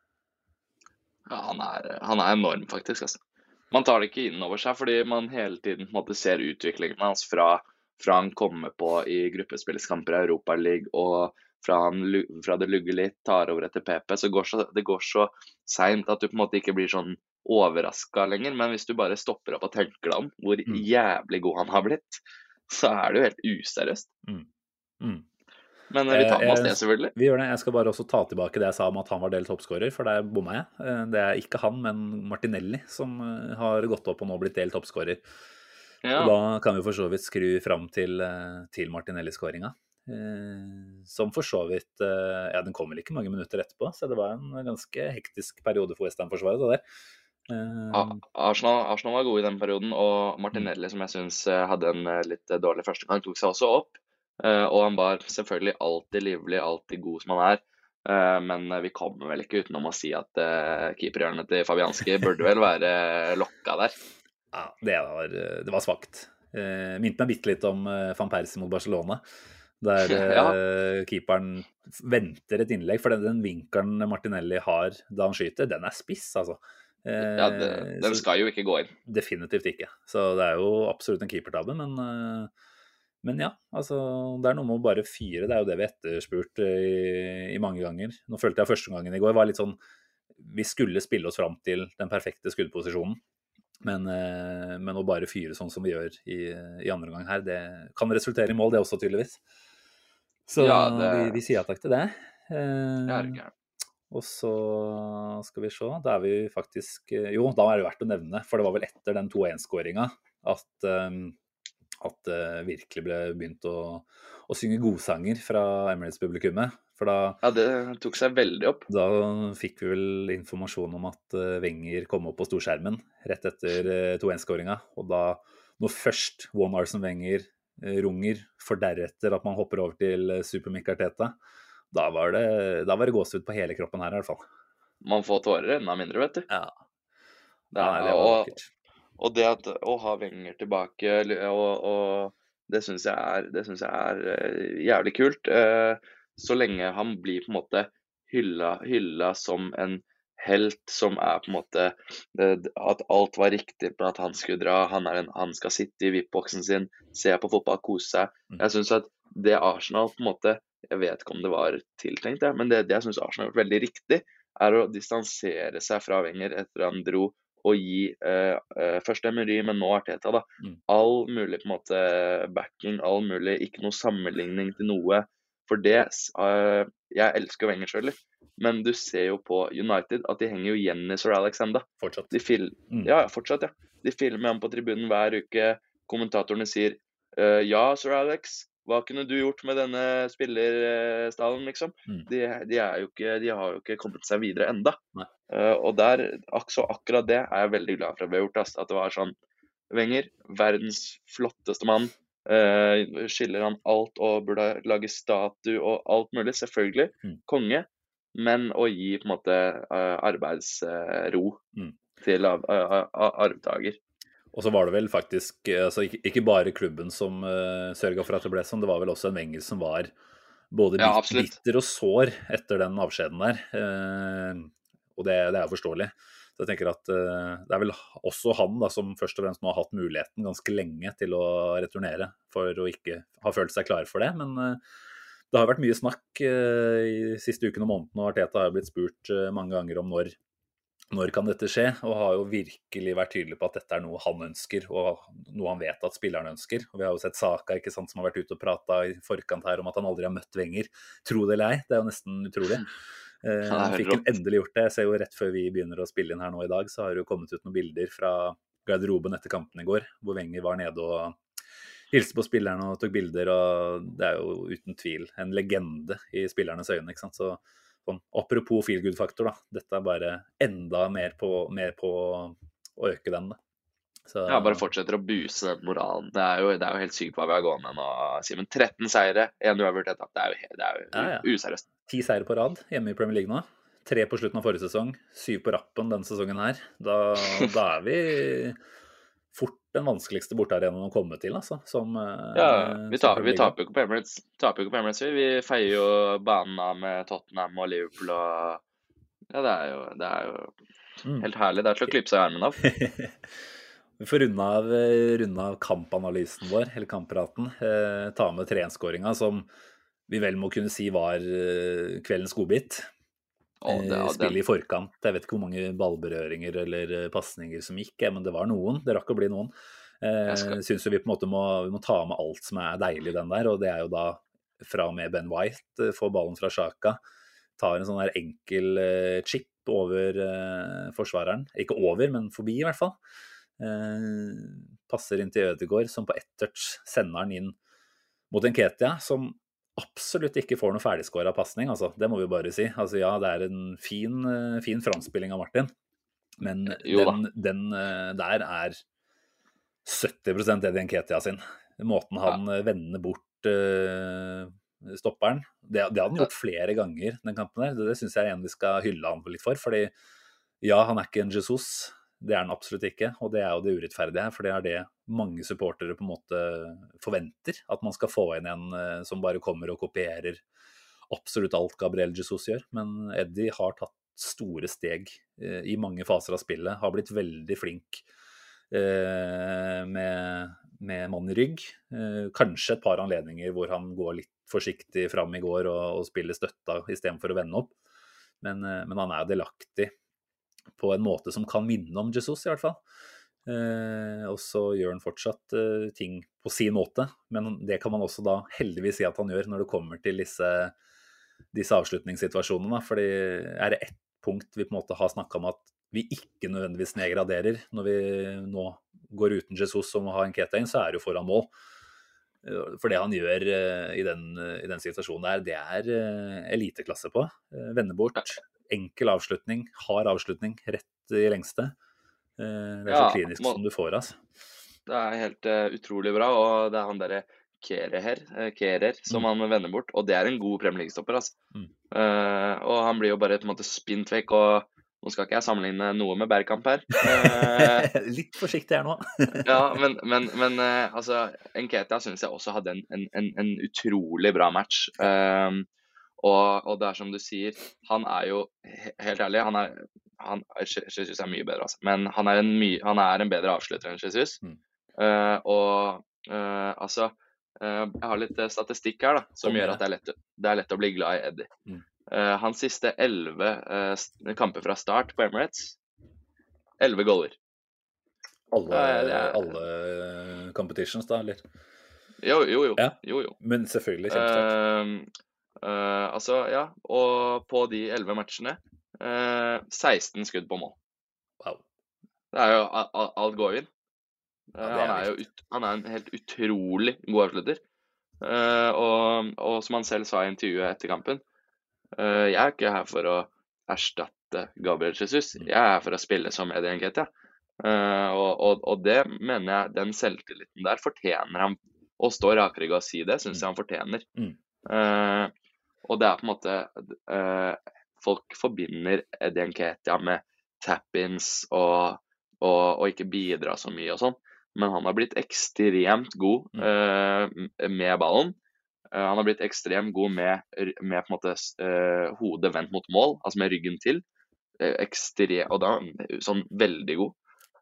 Ja, han enorm faktisk, altså. Man tar det ikke inn over seg, fordi man hele tiden på en måte ser utviklingen hans fra han kommer på i gruppespillskamper i Europa League, og fra det lugger litt, tar over etter PP, så det går så sent at du på en måte ikke blir sånn overrasket lenger, men hvis du bare stopper opp og tenker deg om hvor jævlig god han har blitt, så det jo helt useriøst. Men vi tar med oss det, selvfølgelig. Vi gjør det. Jeg skal bare også ta tilbake det jeg sa om at han var delt toppskårer, for der bomma jeg. Det ikke han, men Martinelli som har gått opp og nå blitt delt toppskårer. Ja. Og da kan vi for så vidt skru fram til Martinelli-skåringa. Som for så vidt den kom vel ikke mange minutter etterpå, så det var en ganske hektisk periode for West Ham-forsvaret det der. Arsenal var gode i den perioden, og Martinelli, som jeg synes hadde en litt dårlig første gang, tok seg også opp. Og han var selvfølgelig alltid livlig, alltid god som han men vi kommer vel ikke utenom å si at keeperhjørnet til Fabianski burde vel være lokka der. Ja, det var svagt. Minte meg bitte litt om Van Persie mot Barcelona, der keeperen venter et innlegg, for den vinkelen Martinelli har da han skyter, den spiss, altså. Ja, den skal jo ikke gå inn. Definitivt ikke. Så det jo absolutt en keepertabbe, men ja, altså, det noe med å bare fyre, det jo det vi etterspurt i mange ganger. Nå følte jeg første gangen i går var litt sånn, vi skulle spille oss fram til den perfekte skuddposisjonen, men å bare fyre sånn som vi gjør i andre gang her, det kan resultere i mål det også tydeligvis. Så ja, vi sier takk til det. Og så skal vi se, da vi faktisk, jo, da det verdt å nevne, for det var vel etter den 2-1-skåringen at det virkelig ble begynt å synge godsanger fra Emirates-publikummet. For ja, det tok seg veldig opp. Da fikk vi vel informasjon om at Wenger kom opp på storskjermen rett etter 2-1-skåringen. Og da, når først One Arsene Wenger runger, for deretter at man hopper over til Super Mick Arteta, da var det gåsehud på hele kroppen her i hvert fall. Man får tårer enda mindre, vet du. Ja. Det var vakkert. Og det å ha Wenger tilbake, og det synes jeg jævlig kult, så lenge han blir på en måte hylla som en helt som på en måte, at alt var riktig på at han skulle dra, han skal sitte i VIP-boksen sin, se på fotball, kose seg. Jeg synes at det Arsenal på en måte, jeg vet ikke om det var tiltenkt, men det jeg synes Arsenal har gjort veldig riktig, å distansere seg fra Wenger etter han dro, og gi først Emery, men nå Arteta da, all mulig på en måte backing, all mulig, ikke noe sammenligning til noe, for det, jeg elsker Wenger selv, men du ser jo på United at de henger jo igjen i Sir Alex enda. Fortsatt. Ja, fortsatt, ja. De filmer ham på tribunen hver uke, kommentatorene sier, ja, Sir Alex, hva kunne du gjort med denne spillerstallen, liksom? De har jo ikke kommet seg videre enda. Og så akkurat det jeg veldig glad for at vi har gjort, at det var sånn, Wenger, verdens flotteste mann, skiller han alt og burde lage statue og alt mulig, selvfølgelig, konge, men å gi på en måte arbeidsro til arvtager. Og så var det vel faktisk, altså ikke bare klubben som sørget for at det ble sånn, det var vel også en Wenger som var både bitter og sår etter den avskjeden der, og det jo forståelig. Så jeg tenker at det vel også han da, som først og fremst nå har hatt muligheten ganske lenge til å returnere, for å ikke ha følt seg klar for det, men det har vært mye snakk i siste uken og måneden, og Arteta har blitt spurt mange ganger om når når kan dette skje, og har jo virkelig vært tydelig på at dette noe han ønsker, og noe han vet at spillerne ønsker. Og vi har jo sett Saka, ikke sant, som har vært ute og pratet i forkant her om at han aldri har møtt Wenger. Tro det eller ei, det jo nesten utrolig. Han fikk jo endelig gjort det. Jeg ser jo rett før vi begynner å spille inn her nå i dag, så har det jo kommet ut noen bilder fra garderoben etter kampen i går, hvor Wenger var nede og hilste på spillerne og tok bilder, og det jo uten tvil en legende i spillernes øyne, ikke sant, så sånn, apropos feel-good-faktor da, dette bare enda mer på å øke den da. Så, ja, bare fortsetter å booste den moralen. Det jo helt sykt hva vi har gående nå, Simen. 13 seire, 1 uavgjort etap. Det jo useriøst. 10 seire på rad hjemme i Premier League nå. 3 på slutten av forrige sesong, 7 på rappen denne sesongen her. Da vi fort den vanskeligste bortearenaen å komme til, altså. Vi taper jo ikke på Emirates. Vi feier jo banen av med Tottenham og Liverpool, og ja, det jo helt herlig. Det til å klippe seg i armen av. Vi får runde av kampanalysen vår, eller kamppraten. Ta med 3-1-skåringa, som vi vel må kunne si var kveldens godbit. Spille i forkant. Jeg vet ikke hvor mange ballberøringer eller passninger som gikk, men det var noen. Det rakk å bli noen. Synes jo vi på en måte må ta med alt som deilig i den der, og det jo da fra og med Ben White, få ballen fra Xhaka, tar en sånn der enkel chip over forsvareren. Ikke over, men forbi i hvert fall. Passer inn til Ødegaard, som på ett touch sender den inn mot Nketiah, som absolutt ikke får noe ferdigskåret passning, altså. Det må vi bare si. Altså, ja, det en fin framspilling av Martin, men den der 70% Eddie Nketiah sin. Måten han vender bort stopperen. Det hadde han gjort flere ganger, den kampen der. Det synes jeg igjen vi skal hylle han litt for, fordi ja, han ikke en Jesus, det han absolutt ikke, og det jo det urettferdige her, for det det mange supportere på en måte forventer, at man skal få inn en som bare kommer og kopierer absolutt alt Gabriel Jesus gjør, men Eddie har tatt store steg i mange faser av spillet, har blitt veldig flink med mann i rygg, kanskje et par anledninger hvor han går litt forsiktig frem i går og spiller støtta i stedet for å vende opp, men han delaktig på en måte som kan minne om Jesus i hvert fall. Og så gjør han fortsatt ting på sin måte, men det kan man også da heldigvis si at han gjør når det kommer til disse avslutningssituasjonene, fordi det ett punkt vi på en måte har snakket om at vi ikke nødvendigvis nedgraderer når vi nå går uten Jesus og må ha en Nketiah inn, så det jo foran mål. For det han gjør i den situasjonen der, det eliteklasse på. Vende bort, enkel avslutning, hard avslutning, rett i lengste. Det så klinisk som du får, altså. Det helt utrolig bra, og det han der Kehrer som han vender bort, og det en god Premier League-stopper, altså. Og han blir jo bare på en måte spint vekk, og nå skal ikke jeg sammenligne noe med Bergkamp her. Litt forsiktig her nå. Ja, men altså, Nketiah synes jeg også hadde en utrolig bra match. Og det som du sier, han jo, helt ærlig, Jesus mye bedre, altså. Men han en bedre avslutter enn Jesus. Altså, jeg har litt statistikk her da, som gjør at det lett å bli glad i Eddie. Hans siste 11 kamper fra start på Emirates, 11 goller. Alle competitions da, eller? Jo. Men selvfølgelig kjempesterkt. Altså, ja, og på de 11 matchene 16 skudd på mål. Wow. Det jo alt går inn. Han en helt utrolig god avslutter. Og som han selv sa i intervjuet etter kampen, jeg ikke her for å erstatte Gabriel Jesus, jeg her for å spille som Eddie Nketiah. Og det mener jeg, den selvtilliten der fortjener han å stå rakrygg og si det, synes jeg han fortjener. Og det på en måte, folk forbinder Eddie Nketiah med tap-ins og ikke bidra så mye og sånn, men han har blitt ekstremt god med ballen. Han har blitt ekstremt god med på en måte hodet vendt mot mål, altså med ryggen til. Og da sånn veldig god.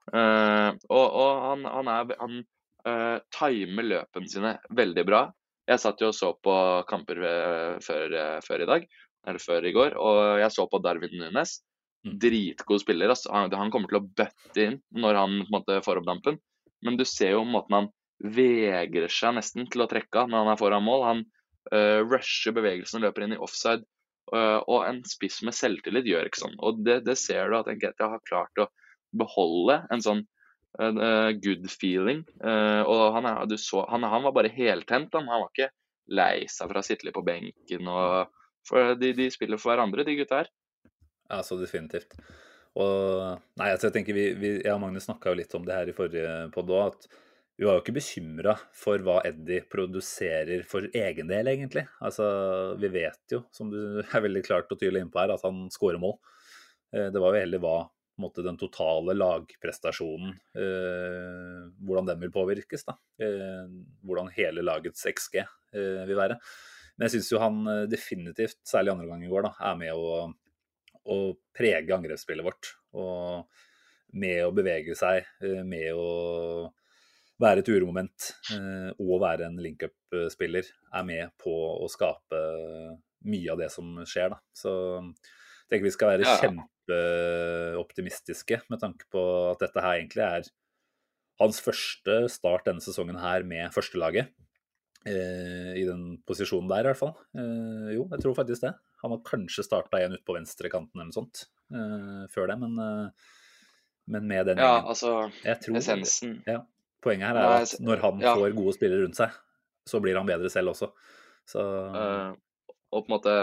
Og han timer løpen sine veldig bra. Jeg satt jo og så på kamper før i dag, eller før i går, og jeg så på Darwin Núñez. dritgod spiller. Altså. Han kommer til å bøtte inn når han på en måte får opp dampen. Men du ser jo måten han vegrer seg nesten til å trekke når han foran mål. Han rusher bevegelsen og løper inn i offside. Og en spiss med selvtillit gjør ikke sånn. Og det ser du at Nketiah har klart å beholde en sånn good feeling. Og han var bare heltent. Han var ikke lei seg for å sitte litt på benken. For de spiller for hverandre, de gutta her. Ja, så definitivt. Og nei, altså jeg tenker jeg og Magnus snakket jo litt om det her i forrige podd også, at vi var jo ikke bekymret for hva Eddie produserer for egen del, egentlig. Altså, vi vet jo, som du er veldig klart og tydelig inne på her, at han scorer mål. Det var jo heller hva på en måte, den totale lagprestasjonen, hvordan den vil påvirkes, da. Hvordan hele lagets XG vil være. Men jeg synes jo han definitivt, særlig andre gang i går, da, er med å prege angrepsspillet vårt. Og med å bevege seg, med å være et uromoment og være en link-up-spiller er med på å skape mye av det som skjer, da. Så jeg tenker vi skal være kjempeoptimistiske med tanke på at dette her egentlig er hans første start denne sesongen her med førstelaget. I den posisjonen der i hvert fall. Jo, jeg tror faktisk det. Han har kanskje startet en ut på venstre kanten eller noe sånt før det, men med den essensen. Ja. Poenget her er at når han får gode spillere rundt seg, så blir han bedre selv også. Så... og på en måte,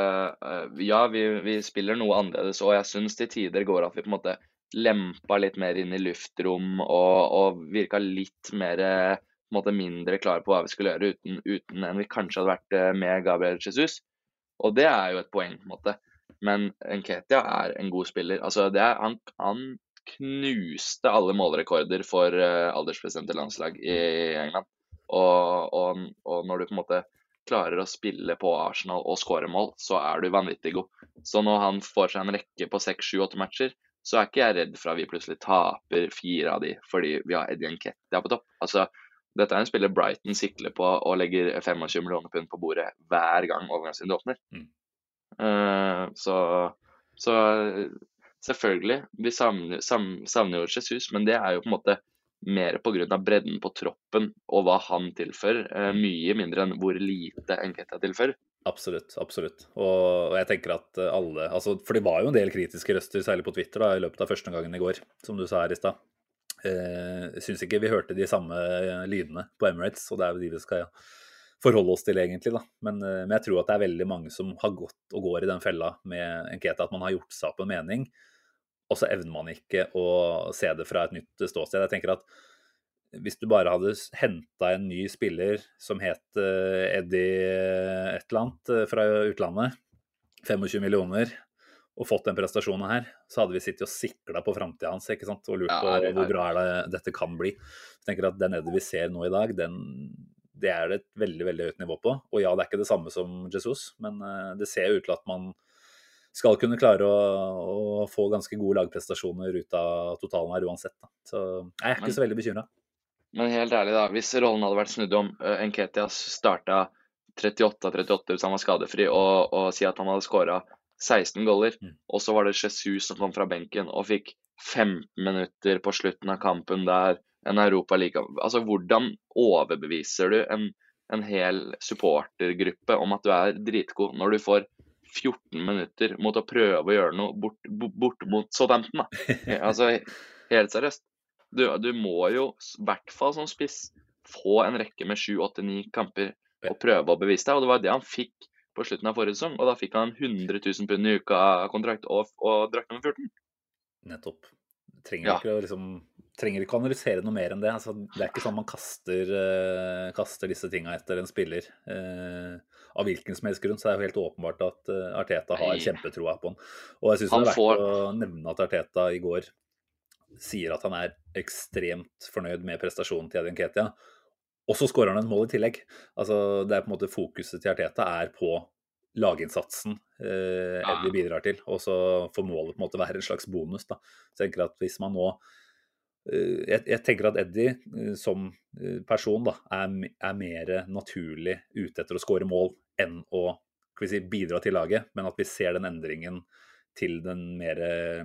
vi spiller noe annerledes, og jeg synes til tider går at vi på en måte lempa litt mer inn i luftrom, og virka litt mer, på en måte mindre klare på hva vi skulle gjøre uten enn vi kanskje hadde vært med Gabriel Jesus. Og det er jo et poeng, på en måte. Men Nketiah er en god spiller. Altså, han knuste alle målrekorder for aldersbestemte landslag i England. Og når du på en måte klarer å spille på Arsenal og skåre mål, så er du vanvittig god. Så når han får seg en rekke på 6, 7, 8 matcher, så er ikke jeg redd for at vi plutselig taper 4 av de, fordi vi har Eddie Nketiah på topp. Altså, dette er en spiller Brighton sikler på og legger 25 millioner pund på bordet hver gang overgangsvinduet åpner. Så selvfølgelig, vi savner jo Jesus, men det er jo på en måte mer på grunn av bredden på troppen og hva han tilfører, mye mindre enn hvor lite Nketiah tilfører. Absolutt, absolutt. Og jeg tenker at alle, altså, for det var jo en del kritiske røster, særlig på Twitter da, i løpet av første gangen i går, som du sa her i sted. Jeg synes ikke vi hørte de samme lydene på Emirates, og det er jo de vi skal forholde oss til egentlig da. Men jeg tror at det er veldig mange som har gått og går i den fella med Nketiah, at man har gjort seg opp en mening, og så evner man ikke å se det fra et nytt ståsted. Jeg tenker at hvis du bare hadde hentet en ny spiller som het Eddie et eller annet fra utlandet, 25 millioner, og fått den prestasjonen her, så hadde vi sittet og siklet på fremtiden hans, ikke sant? Og lurt på hvor bra dette kan bli. Jeg tenker at den Eddie vi ser nå i dag, det er det et veldig, veldig høyt nivå på. Og ja, det er ikke det samme som Jesus, men det ser jo ut til at man skal kunne klare å få ganske gode lagprestasjoner ut av totalen her uansett. Da. Så jeg er ikke så veldig bekymret. Men helt ærlig da, hvis rollen hadde vært snudd om, Nketiah startet 38 hvis han var skadefri, og si at han hadde skåret 16 goller, og så var det Jesus som kom fra benken og fikk 15 minutter på slutten av kampen der, en Europa-liga. Altså, hvordan overbeviser du en hel supportergruppe om at du er dritgod når du får 14 minutter mot å prøve å gjøre noe bort mot Southampton, da? Altså, helt seriøst. Du må jo, i hvert fall som spiss, få en rekke med 7, 8, 9 kamper og prøve å bevise deg, og det var det han fikk på slutten av forrige sesong, og da fikk han 100 000 pund i uka kontrakt og drakt nummer 14. Nettopp. Trenger ikke å analysere noe mer enn det. Altså, det er ikke sånn man kaster disse tingene etter en spiller. Av hvilken som helst grunn, så er det jo helt åpenbart at Arteta har kjempetroa på han. Og jeg synes det er verdt å nevne at Arteta i går sier at han er ekstremt fornøyd med prestasjonen til Eddie Nketiah. Og så skårer han et mål i tillegg. Altså, det er på en måte fokuset til Arteta er på laginnsatsen Eddie bidrar til, og så får målet på en måte være en slags bonus. Da. Så jeg tenker at hvis man nå jeg tenker at Eddie som person da, er mer naturlig ute etter å skåre mål enn å bidra til laget, men at vi ser den endringen til den mer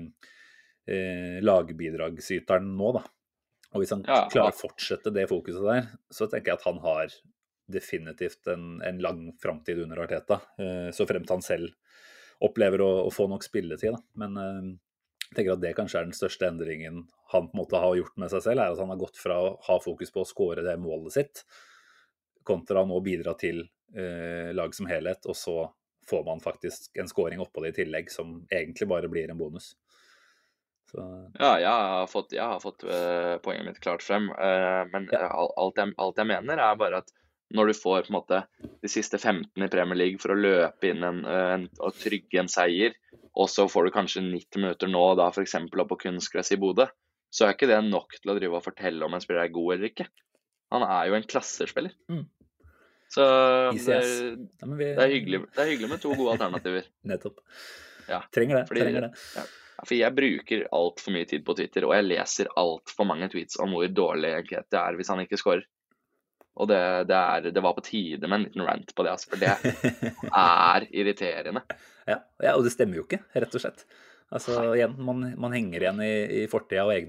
lagbidragsyteren nå, da. Og hvis han klarer å fortsette det fokuset der, så tenker jeg at han har definitivt en lang framtid under Arteta, så fremt han selv opplever å få nok spilletid, da. Men jeg tenker at det kanskje den største endringen han på en måte har gjort med seg selv, at han har gått fra å ha fokus på å skåre det målet sitt, kontra nå bidra til lag som helhet, og så får man faktisk en scoring oppå det i tillegg, som egentlig bare blir en bonus. Så. Ja, jeg har fått poenget mitt klart frem, men alt jeg mener bare at når du får på en måte de siste 15 i Premier League for å løpe inn og trygge en seier, og så får du kanskje 90 minutter nå, da for eksempel på kunstgress i Bodø, så ikke det nok til å drive og fortelle om en spiller god eller ikke. Han jo en klassespiller. Så det er hyggelig med 2 gode alternativer. Nettopp. Ja, trenger det. Ja. For jeg bruker alt for mye tid på Twitter, og jeg leser alt for mange tweets om hvor dårlig Nketiah hvis han ikke scorer. Og det var på tide med en liten rant på det, for det irriterende. Ja, og det stemmer jo ikke, rett og slett. Altså, igjen, man henger igjen i fortida og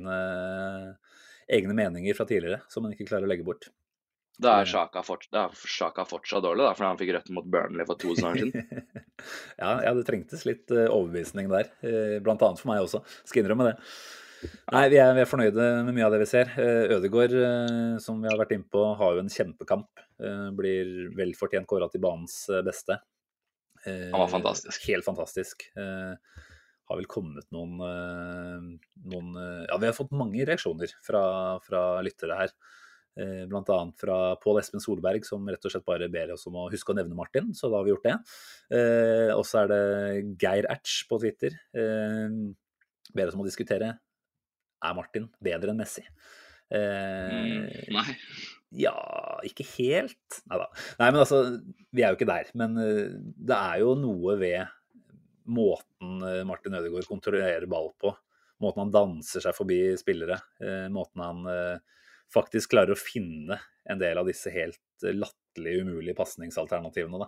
egne meninger fra tidligere, som man ikke klarer å legge bort. Da Xhaka fortsatt dårlig, da, for han fikk rødt mot Burnley for 2 sesonger siden. Ja, det trengtes litt overbevisning der, blant annet for meg også, skal innrømme det. Nei, vi er fornøyde med mye av det vi ser. Ødegaard, som vi har vært inne på, har jo en kjempekamp. Blir vel fortjent kåret til banens beste. Han var fantastisk. Helt fantastisk. Har vel kommet noen ja, vi har fått mange reaksjoner fra lyttere her. Blant annet fra Pål Espen Solberg, som rett og slett bare ber oss om å huske å nevne Martin, så da har vi gjort det. Og så det Geir Ertz på Twitter. Ber oss om å diskutere, Martin bedre enn Messi? Nei. Ja, ikke helt. Neida. Nei, men altså, vi jo ikke der. Men det jo noe ved måten Martin Ødegaard kontrollerer ball på, måten han danser seg forbi spillere, måten han faktisk klarer å finne en del av disse helt latterlig umulige passningsalternativene,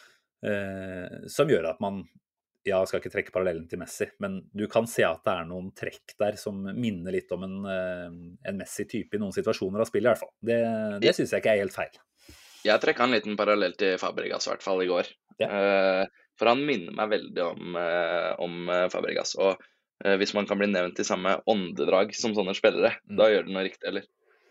da. Som gjør at man, jeg skal ikke trekke parallellen til Messi, men du kan se at det noen trekk der som minner litt om en Messi-type i noen situasjoner av spillet i hvert fall. Det synes jeg ikke helt feil. Jeg trekker en liten parallell til Fabregas i hvert fall i går. Ja. For han minner meg veldig om Fabregas, og hvis man kan bli nevnt i samme åndedrag som sånne spillere, da gjør det noe riktig, eller?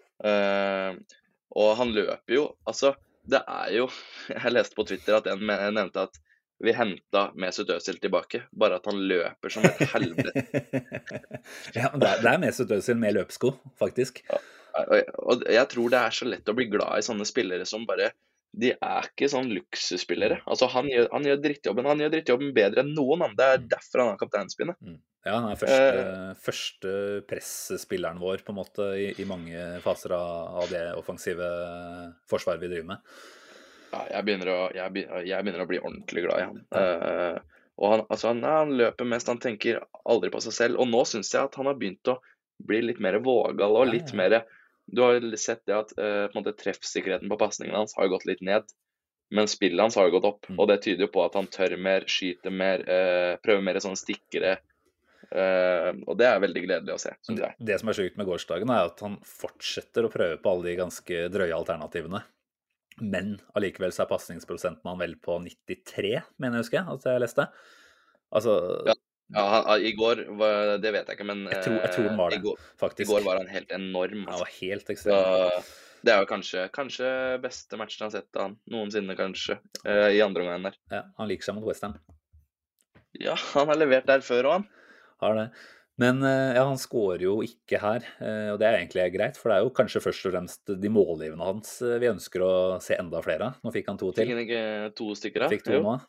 Og han løper jo, altså, det jo, jeg leste på Twitter at en nevnte at vi hentet Mesut Özil tilbake, bare at han løper som et helvete. Ja, det Mesut Özil med løpsko, faktisk. Ja, og jeg tror det så lett å bli glad i sånne spillere som bare, de ikke sånn luksusspillere. Altså, han gjør drittjobben bedre enn noen andre. Det derfor han har kapteinspinnet. Ja, han første pressspilleren vår, på en måte, i mange faser av det offensive forsvaret vi driver med. Ja, jeg begynner å bli ordentlig glad i han. Og han løper mest, han tenker aldri på seg selv. Og nå synes jeg at han har begynt å bli litt mer vågal og litt mer. Du har sett det at på en måte, treffsikkerheten på passningen hans har gått litt ned, men spillet hans har gått opp. Og det tyder jo på at han tør mer, skyter mer, prøver mer sånn stikkere. Og det veldig gledelig å se, synes jeg. Det som sykt med gårsdagen at han fortsetter å prøve på alle de ganske drøye alternativene. Men allikevel så passningsprosenten han vel på 93, mener jeg husker, at jeg leste. Altså... Ja, i går, det vet jeg ikke, men jeg tror den var det, faktisk. I går var han helt enorm. Altså. Han var helt ekstrem. Det jo kanskje beste matchen han har sett han, noensinne kanskje, i andre omgangen der. Ja, han liker seg mot West Ham. Ja, han har levert der før, og han. Har det. Men ja, han skårer jo ikke her, og det egentlig greit, for det jo kanskje først og fremst de målgivende hans vi ønsker å se enda flere. Nå fikk han 2 til. Fikk han ikke 2 stykker da? Fikk 2 nå.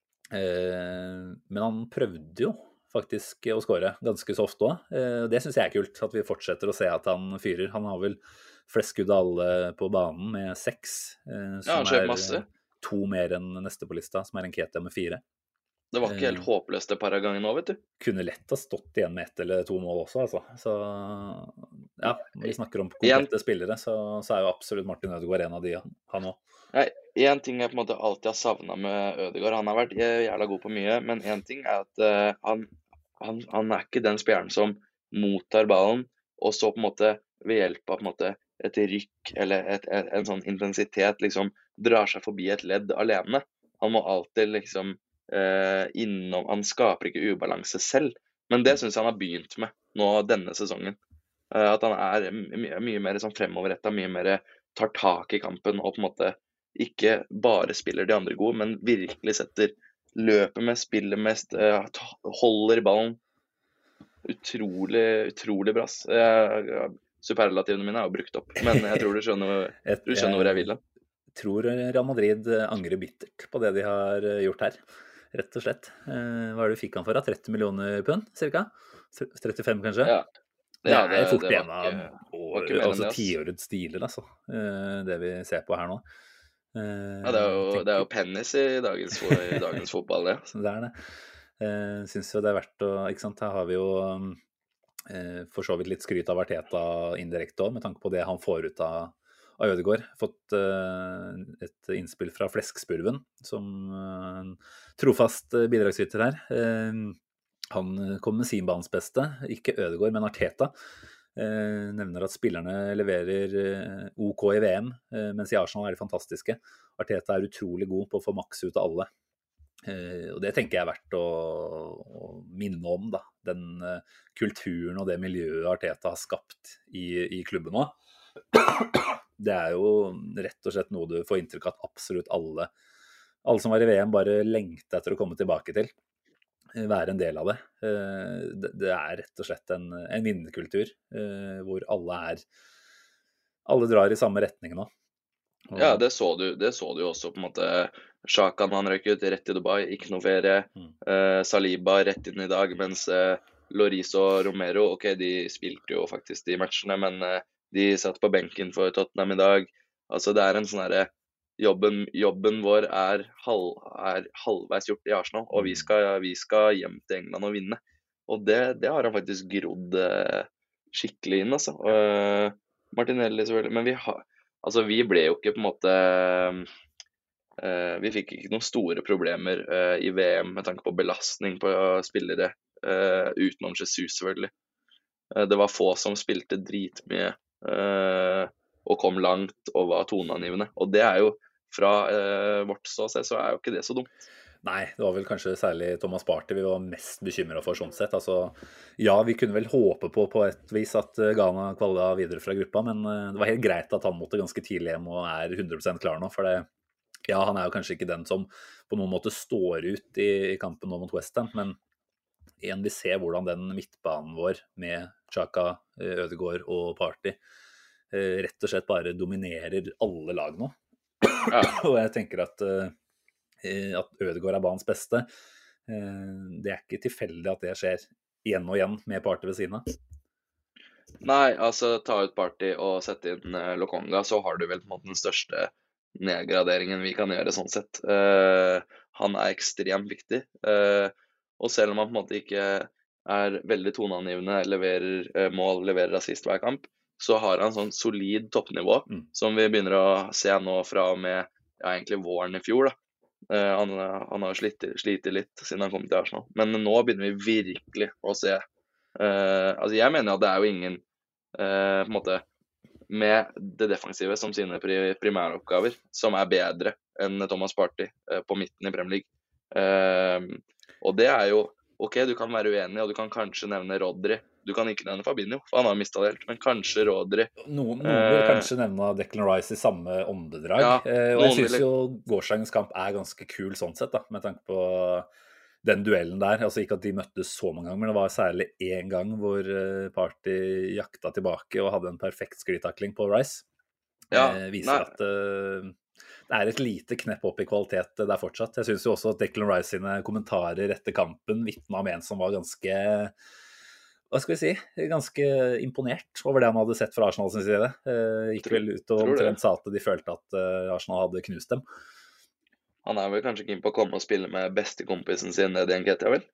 Men han prøvde jo faktisk å skåre ganske så ofte også. Det synes jeg kult, at vi fortsetter å se at han fyrer. Han har vel flest skudd alle på banen med 6, som han masse. 2 mer enn neste på lista, som Nketiah med 4. Det var ikke helt håpløst et par av gangene nå, vet du. Kunne lett ha stått igjen med 1 eller 2 mål også, altså. Så ja, når vi snakker om komplette spillere, så jo absolutt Martin Ødegaard en av de, han også. En ting jeg på en måte alltid har savnet med Ødegaard, han har vært jævla god på mye, men en ting at han ikke den spilleren som mottar ballen, og så på en måte ved hjelp av på en måte et rykk eller en sånn intensitet liksom drar seg forbi et ledd alene. Han må alltid liksom innom, han skaper ikke ubalanse selv, men det synes jeg han har begynt med nå denne sesongen. At han mye mer sånn fremoverrettet, mye mer tar tak i kampen og på en måte ikke bare spiller de andre gode, men virkelig setter løpet med, spiller mest, holder i ballen. Utrolig bra. Superlativene mine er jo brukt opp, men jeg tror du skjønner hvor jeg vil da. Jeg tror Real Madrid angrer bittert på det de har gjort her, rett og slett. Hva det du fikk han for? 30 millioner pund, cirka? 35 kanskje? Ja. Det er fort en av tiårets stiler, altså, det vi ser på her nå. Ja, det er jo pennis i dagens fotball, det. Det det. Synes jo det er verdt å, ikke sant, her har vi jo for så vidt litt skryt av Arteta indirekte også, med tanke på det han får ut av Ødegaard. Fått et innspill fra Fleskspurven, som trofast bidragsyter her. Han kom med sin banens beste, ikke Ødegaard, men Arteta. Nevner at spillerne leverer OK i VM, mens i Arsenal det fantastiske. Arteta utrolig god på å få maks ut av alle. Og det tenker jeg er verdt å minne om da. Den kulturen og det miljøet Arteta har skapt i klubben nå. Det jo rett og slett noe du får inntrykk av at absolutt alle som var i VM bare lengter etter å komme tilbake til. Være en del av det. Det rett og slett en vinnerkultur hvor alle drar i samme retning nå. Ja, det så du jo også på en måte. Xhaka han røk ut rett i Dubai, ikke noe ferie. Saliba rett inn i dag, mens Lloris og Romero, ok, de spilte jo faktisk de matchene, men de satt på benken for Tottenham i dag. Altså det en sånn herre, jobben vår halvveis gjort i Arsenal, og vi skal hjem til England og vinne. Og det har han faktisk grodd skikkelig inn, altså. Martinelli selvfølgelig, men vi ble jo ikke på en måte vi fikk ikke noen store problemer i VM med tanke på belastning på spillere utenom Jesus selvfølgelig. Det var få som spilte dritmye og kom langt og var toneangivende, og det jo fra vårt ståsted så jo ikke det så dumt. Nei, det var vel kanskje særlig Thomas Partey vi var mest bekymret for sånn sett. Altså, ja, vi kunne vel håpe på et vis at Ghana kvalet videre fra gruppa, men det var helt greit at han måtte ganske tidlig hjem og 100% klar nå, for det ja, han jo kanskje ikke den som på noen måte står ut i kampen nå mot West Ham, men igjen vi ser hvordan den midtbanen vår med Xhaka, Ødegaard og Partey rett og slett bare dominerer alle lag nå. Ja. Og jeg tenker at Ødegaard banens beste, det ikke tilfeldig at det skjer igjen og igjen med Partey ved siden av. Nei, altså ta ut Partey og sette inn Lokonga, så har du vel på en måte den største nedgraderingen vi kan gjøre sånn sett. Han ekstremt viktig, og selv om han på en måte ikke veldig toneangivende, leverer mål, leverer assist hver kamp, så har han sånn solid toppnivå, som vi begynner å se nå fra og med egentlig våren i fjor da. Han har slitt litt siden han kom til Arsenal, men nå begynner vi virkelig å se altså jeg mener at det jo ingen på en måte med det defensive som sine primæroppgaver, som bedre enn Thomas Partey på midten i Premier League. Og det jo, ok, du kan være uenig, og du kan kanskje nevne Rodri. Du kan ikke nevne Fabinho, for han har mistet det helt, men kanskje Rodri. Noen vil kanskje nevne Declan Rice i samme åndedrag, ja, og jeg synes jo gårsdagens kamp ganske kul sånn sett, da, med tanke på den duellen der, altså ikke at de møttes så mange ganger, men det var særlig en gang hvor Partey jakta tilbake og hadde en perfekt sklitakling på Rice. Ja, viser at det et lite knepp opp i kvalitet der fortsatt. Jeg synes jo også at Declan Rice sine kommentarer etter kampen vittnet om en som var ganske, hva skal vi si, ganske imponert over det han hadde sett fra Arsenal sin side. Gikk vel ut og omtrent sa at de følte at Arsenal hadde knust dem. Han vel kanskje ikke inn på å komme og spille med bestekompisen sin nede i Enketia, vel?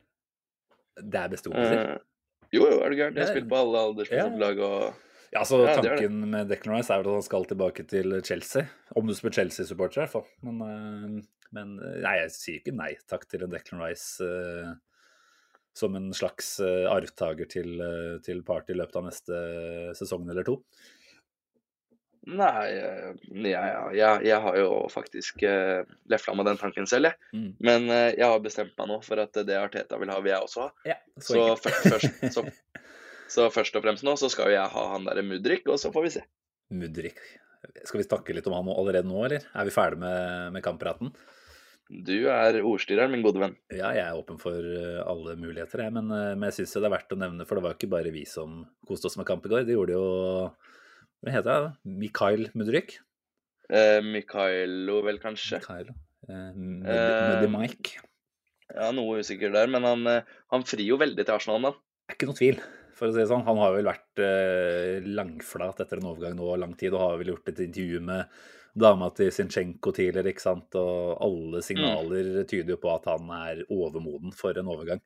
Det bestekompisen? Jo, det gærent. Jeg har spilt på alle aldersforslag og... Ja, så tanken med Declan Rice at han skal tilbake til Chelsea. Om du spør Chelsea-supporter i hvert fall. Men nei, jeg sier ikke nei takk til en Declan Rice som en slags arvtager til Partey I løpet av neste sesong eller to? Nei, jeg har jo faktisk lefla med den tanken selv, jeg. Men jeg har bestemt meg nå for at det Arteta vil ha, vil jeg også ha. Ja, Så først og fremst nå, så skal jo jeg ha han der Mudryk, og så får vi se. Mudryk. Skal vi snakke litt om han allerede nå, eller? Er vi ferdig med kamppraten? Du ordstyreren, min gode venn. Ja, jeg åpen for alle muligheter, men jeg synes det verdt å nevne, for det var ikke bare vi som koste oss med kamp I går. Det gjorde jo, hva heter det? Mikael Mudryk? Mikaelo vel, kanskje. Mikaelo. Muddy Mike. Ja, noe usikker der, men han frir jo veldig til Arsenal, men. Det ikke noe tvil, for å si det sånn. Han har vel vært langflat etter en overgang nå lang tid, og har vel gjort et intervju med dama til Zinchenko tidligere, ikke sant? Og alle signaler tyder jo på at han overmoden for en overgang.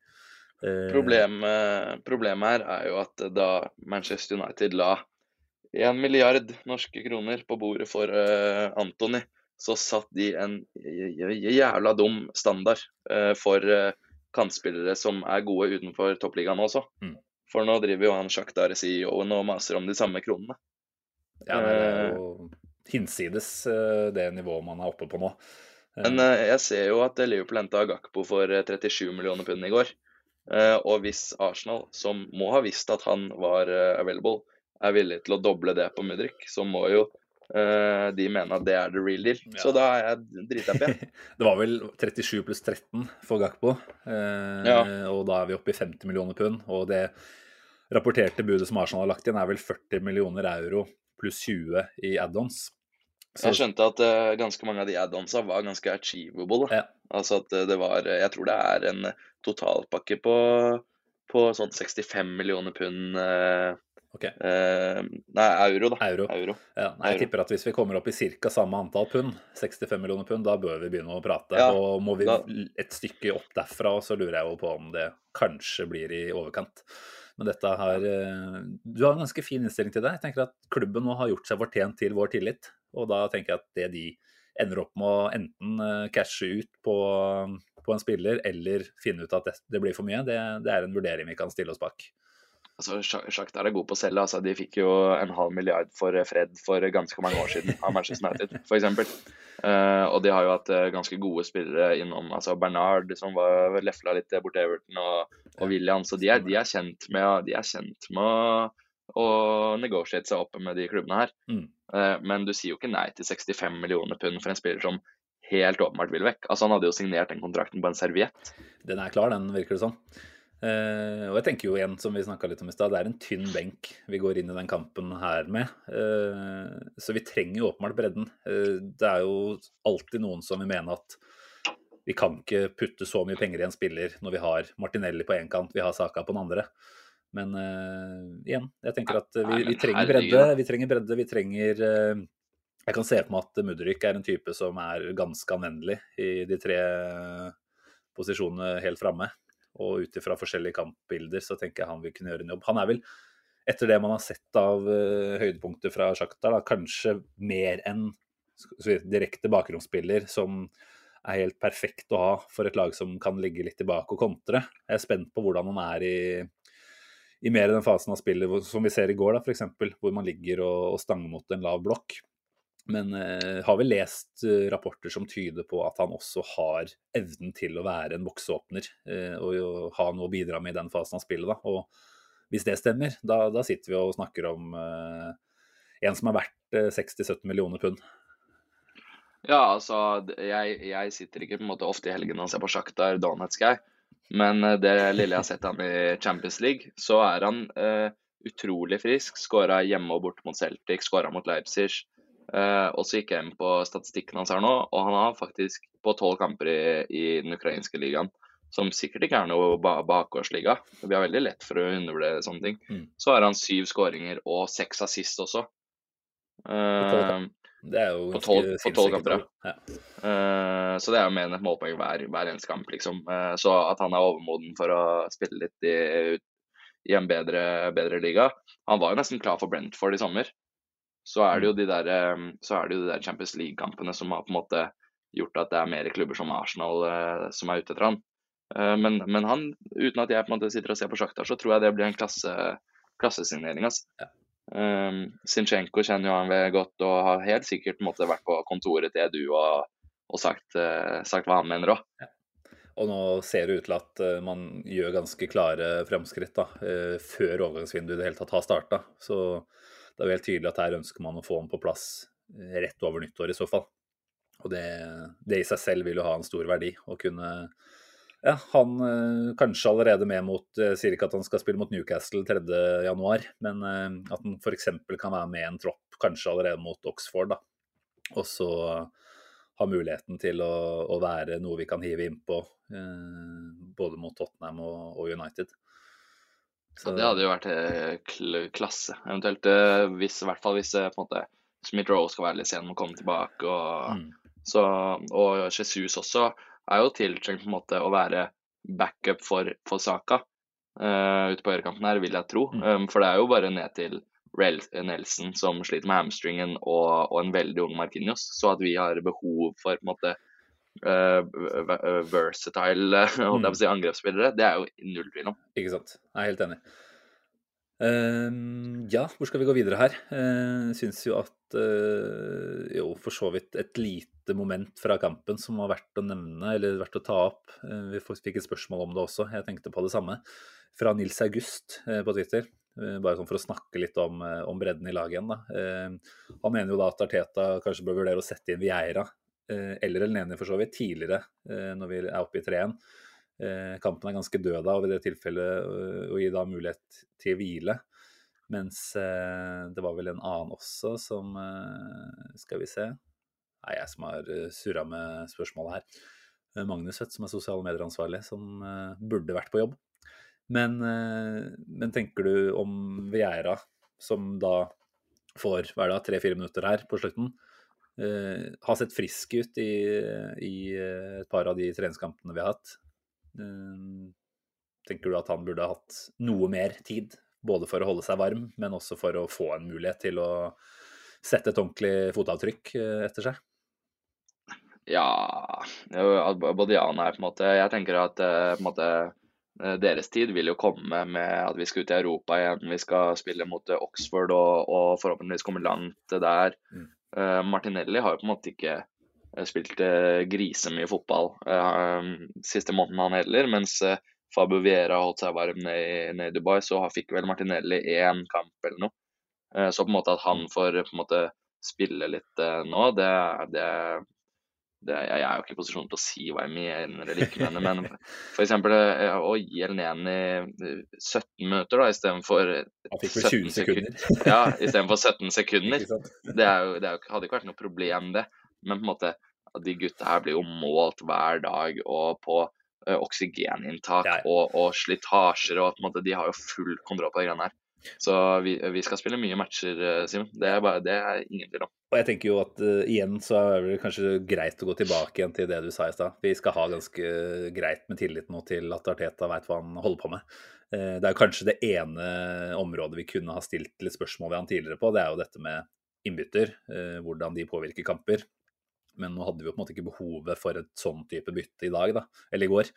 Problemet her jo at da Manchester United la 1 milliard norske kroner på bordet for Antony, så satt de en jævla dum standard for kantspillere som gode utenfor toppligaen også. For nå driver jo han Shakhtar CEO-en og maser om de samme kronene. Ja, det jo hinsides det nivået man oppe på nå. Men jeg ser jo at Liverpool hentet Gakpo for 37 millioner pund I går. Og hvis Arsenal, som må ha visst at han var available, villig til å doble det på Mudryk, så må jo de mene at det the real deal. Ja. Så da jeg drithappy. Det var vel 37 pluss 13 for Gakpo, og da vi oppe I 50 millioner pund, og det rapporterte budet som Arsenal har lagt inn vel 40 millioner euro pluss 20 I add-ons. Jeg skjønte at ganske mange av de add-onsa var ganske achievable. Da. Ja. Altså at det var, jeg tror det en totalpakke på sånn 65 millioner pund nei, euro da. Euro. Ja, nei, jeg tipper at hvis vi kommer opp I cirka samme antall pund, 65 millioner pund, da bør vi begynne å prate. Ja, og må vi et stykke opp derfra, så lurer jeg jo på om det kanskje blir I overkant. Men dette du har en ganske fin innstilling til det. Jeg tenker at klubben nå har gjort seg fortjent til vår tillit, og da tenker jeg at det de ender opp med å enten cashe ut på en spiller, eller finne ut at det blir for mye, det en vurdering vi kan stille oss bak. Altså, Shakhtar god på å selge, altså. De fikk jo 0,5 milliard for Fred for ganske mange år siden av Manchester United, for eksempel. Og de har jo hatt ganske gode spillere innom, altså Bernard, som var lefla litt bort Everton, og William, så de kjent med å negotiate seg opp med de klubbene her. Men du sier jo ikke nei til 65 millioner pund for en spiller som helt åpenbart vil vekk. Altså, han hadde jo signert den kontrakten på en serviett. Den klar, den virker det sånn. Og jeg tenker jo igjen, som vi snakket litt om I sted, det en tynn benk vi går inn I den kampen her med, så vi trenger jo åpenbart bredden. Det jo alltid noen som vil mene at vi kan ikke putte så mye penger I en spiller når vi har Martinelli på en kant, vi har Saka på den andre. Men igjen, jeg tenker at vi trenger bredde, vi trenger jeg kan se på meg at Mudryk en type som ganske anvendelig I de 3 posisjonene helt fremme. Og utifra forskjellige kampbilder så tenker jeg han vil kunne gjøre en jobb. Han vel, etter det man har sett av høydepunkter fra Shakhtar, da, kanskje mer enn direkte bakromsspiller som helt perfekt å ha for et lag som kan ligge litt tilbake og kontre. Jeg spent på hvordan han I mer I den fasen av spillet som vi ser I går, da, for eksempel, hvor man ligger og stanger mot en lav blokk. Men har vel lest rapporter som tyder på at han også har evnen til å være en boksåpner og ha noe å bidra med I den fasen av spillet. Da. Og hvis det stemmer, da sitter vi og snakker om en som verdt 60-70 millioner pund. Ja, altså, jeg sitter ikke på en måte ofte I helgene og ser på Shakhtar Donetsk, men det lille jeg har sett han I Champions League, så han utrolig frisk, skåret hjemme og bort mot Celtic, skåret mot Leipzig, og så gikk jeg inn på statistikken hans her nå, og han har faktisk på 12 kamper I den ukrainske ligaen, som sikkert ikke noe bakgårdsliga. Vi har veldig lett for å undervurdere sånne ting. Så har han 7 skåringer og 6 assist også. Det jo på 12 kamper, ja. Så det jo mer enn et målpoeng hver eneste kamp, liksom. Så at han overmoden for å spille litt I en bedre liga. Han var jo nesten klar for Brentford I sommer. Så det jo de der Champions League-kampene som har på en måte gjort at det mer klubber som Arsenal som ute etter han. Men han, uten at jeg på en måte sitter og ser på Shakhtar, så tror jeg det blir en klassesignering, altså. Ja. Zinchenko kjenner jo han ved godt, og har helt sikkert på en måte vært på kontoret til Edu og sagt hva han mener også. Ja. Og nå ser det ut til at man gjør ganske klare fremskritt da, før overgangsvinduet i det hele tatt har startet. Så det er jo helt tydelig at her ønsker man å få han på plass rett over nyttår i så fall. Og det i seg selv vil jo ha en stor verdi å kunne... Ja, han kanskje allerede med sier ikke at han skal spille mot Newcastle 3. januar, men at han for eksempel kan være med en tropp kanskje allerede mot Oxford da. Og så ha muligheten til å være noe vi kan hive inn på både mot Tottenham og United. Så... Ja, det hadde jo vært klasse, eventuelt i hvert fall hvis på en måte Smith Rowe skal være litt sen og komme tilbake, og Jesus også jo tiltrengt på en måte å være backup for Saka ute på høyrekanten her, vil jeg tro. For det jo bare ned til Nelson som sliter med hamstringen og en veldig ung Marquinhos, så at vi har behov for på en måte versatile angrepsspillere, det jo null tvil om. Ikke sant, jeg helt enig. Ja, hvor skal vi gå videre her? Synes jo at for så vidt et lite moment fra kampen som var verdt å nevne, eller verdt å ta opp. Vi fikk et spørsmål om det også, jeg tenkte på det samme, fra Nils August på Twitter, bare sånn for å snakke litt om bredden i laget igjen da. Han mener jo da at Arteta kanskje bør vurdere å sette inn Vieira, eller Elneny for så vidt, tidligere når vi oppe i 3-1. Kampen ganske død da, og i det tilfellet å gi da mulighet til hvile, mens det var vel en annen også som, skal vi se, jeg som har surret med spørsmålet her, Magnus Fett som sosiale medieransvarlig, som burde vært på jobb, men tenker du om Vieira som da får, 3-4 minutter her på slutten, har sett frisk ut i et par av de treningskampene vi har hatt. Tenker du at han burde ha hatt noe mer tid, både for å holde seg varm, men også for å få en mulighet til å sette et ordentlig fotavtrykk etter seg? Ja, både ja og nei på en måte. Jeg tenker at på en måte, deres tid vil jo komme med at vi skal ut i Europa igjen, vi skal spille mot Oxford og forhåpentligvis komme langt der. Martinelli har jo på en måte ikke spilt grisemye fotball siste måneden han heller, mens Fabio Vieira holdt seg varm ned i Dubai, så fikk vel Martinelli 1 kamp eller noe. Så på en måte at han får på en måte spille litt nå, jeg jo ikke i posisjon til å si hva jeg mener eller ikke mener, men for eksempel å gi Elneny 17 minutter da, i stedet for 17 sekunder. Ja, i stedet for 17 sekunder. Det hadde ikke vært noe problem det, men på en måte at de gutta her blir jo målt hver dag og på oksygeninntak og slitasjer, og på en måte de har jo full kontroll på de greiene her. Så vi skal spille mye matcher, Simon. Det ingen tvil om. Og jeg tenker jo at igjen så det kanskje greit å gå tilbake igjen til det du sa i sted. Vi skal ha ganske greit med tillit nå til at Arteta vet hva han holder på med. Det jo kanskje det ene området vi kunne ha stilt litt spørsmål ved han tidligere på, det jo dette med innbytter, hvordan de påvirker kamper. Men nå hadde vi jo på en måte ikke behovet for et sånn type bytte i dag da, eller i går.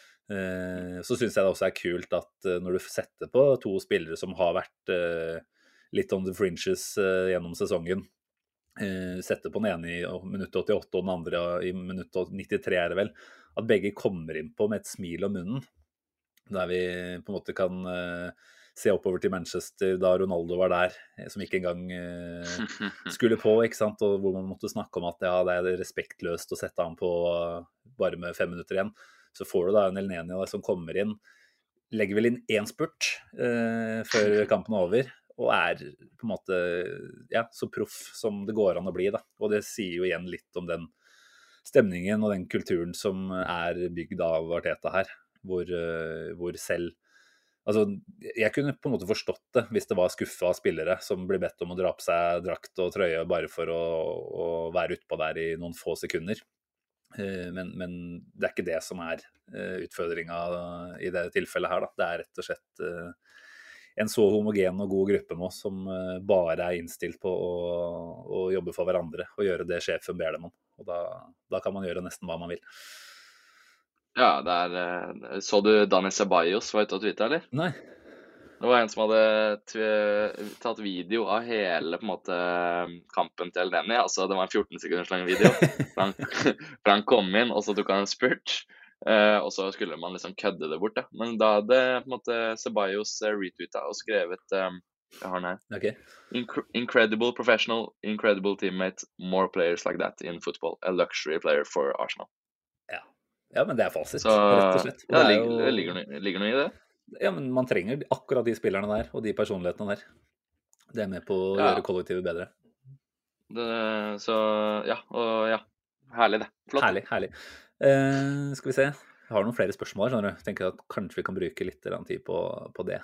Så synes jeg det også kult at når du setter på 2 spillere som har vært litt on the fringes gjennom sesongen, setter på den ene i minutt 88 og den andre i minutt 93 det vel, at begge kommer inn på med et smil om munnen, der vi på en måte kan se oppover til Manchester da Ronaldo var der, som ikke engang skulle på, ikke sant? Og hvor man måtte snakke om at det respektløst å sette han på bare med 5 minutter igjen. Så får du da en Elneny som kommer inn, legger vel inn 1 spurt før kampen over, og på en måte så proff som det går an å bli da. Og det sier jo igjen litt om den stemningen og den kulturen som bygd av Arteta her, hvor selv, altså jeg kunne på en måte forstått det hvis det var skuffa spillere som ble bedt om å dra på seg drakt og trøye bare for å være utpå der i noen få sekunder. Men det ikke det som utfordringen i det tilfellet her da. Det rett og slett en så homogen og god gruppe nå som bare innstilt på å jobbe for hverandre og gjøre det sjefen ber dem om, og da kan man gjøre nesten hva man vil. Ja, så du Dani Ceballos var ute og tweetet, eller? Nei. Det var en som hadde tatt video av hele på en måte kampen til Elneny. Altså, det var en 14 sekunders lang video. For han kom inn, og så tok han en spurt. Og så skulle man liksom kødde det bort. Da. Men da hadde på en måte Ceballos retweetet og skrevet jeg har den her. Okay. Incredible professional, incredible teammate, more players like that in football. A luxury player for Arsenal. Ja, men det er fasit, så, rett og slett. Ja, det ligger noe i det. Ja, men man trenger akkurat de spillerne der, og de personlighetene der. Det er med på å gjøre kollektivet bedre. Så, herlig det. Flott. Herlig. Skal vi se. Jeg har noen flere spørsmål, skjønner du. Jeg tenker at kanskje vi kan bruke litt tid på det.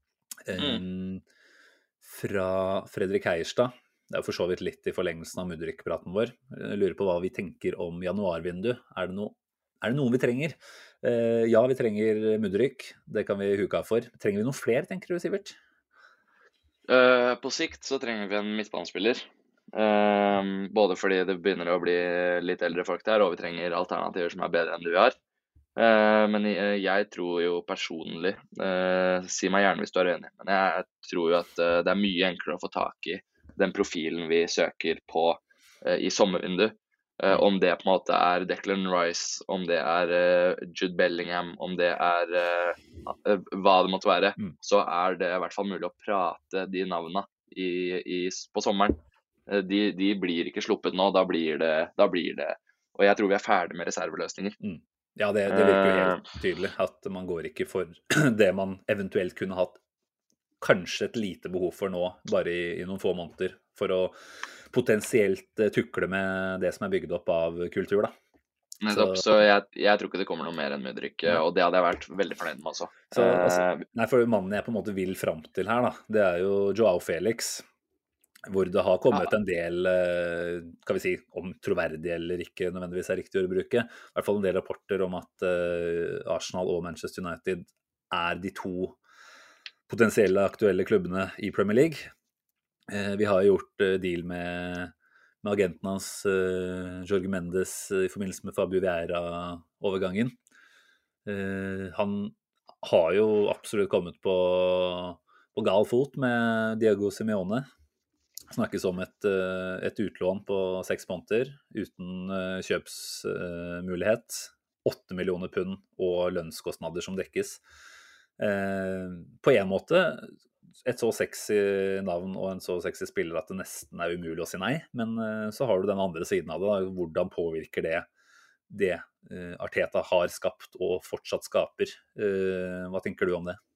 Fra Fredrik Heierstad. Det er for så vidt litt i forlengelsen av Mudryk-praten vår. Jeg lurer på hva vi tenker om januarvindu. Er det noe vi trenger? Ja, vi trenger Mudryk. Det kan vi huke av for. Trenger vi noen flere, tenker du, Sivert? På sikt så trenger vi en midtbanespiller. Både fordi det begynner å bli litt eldre folk der, og vi trenger alternativer som er bedre enn du har. Men jeg tror jo personlig, si meg gjerne hvis du er enig, men jeg tror jo at det er mye enklere å få tak i den profilen vi søker på i sommervindu. Om det på en måte er Declan Rice, om det er Jude Bellingham, om det er hva det måtte være, så er det i hvert fall mulig å prate de navnene på sommeren. De blir ikke sluppet nå, da blir det. Og jeg tror vi er ferdig med reserveløsninger. Ja, det virker jo helt tydelig at man går ikke for det man eventuelt kunne hatt kanskje et lite behov for nå, bare i noen få måneder, for å potensielt tukle med det som er bygd opp av kultur, da. Så jeg tror ikke det kommer noe mer enn Mudryk, og det hadde jeg vært veldig fornøyd med også. For mannen jeg på en måte vil fram til her, da, det er jo Joao Felix, hvor det har kommet en del, kan vi si, om troverdig eller ikke nødvendigvis er riktig å bruke, i hvert fall en del rapporter om at Arsenal og Manchester United er de to potensielle aktuelle klubbene i Premier League. Vi har gjort deal med agenten hans, Jorge Mendes, i forbindelse med Fabio Vieira-overgangen. Han har jo absolutt kommet på gal fot med Diego Simeone. Snakkes om et utlån på 6 måneder uten kjøpsmulighet. 8 millioner pund og lønnskostnader som dekkes. På en måte et så sexy navn og en så sexy spiller at det nesten er umulig å si nei, men så har du den andre siden av det, da. Hvordan påvirker det Arteta har skapt og fortsatt skaper? Hva tenker du om det?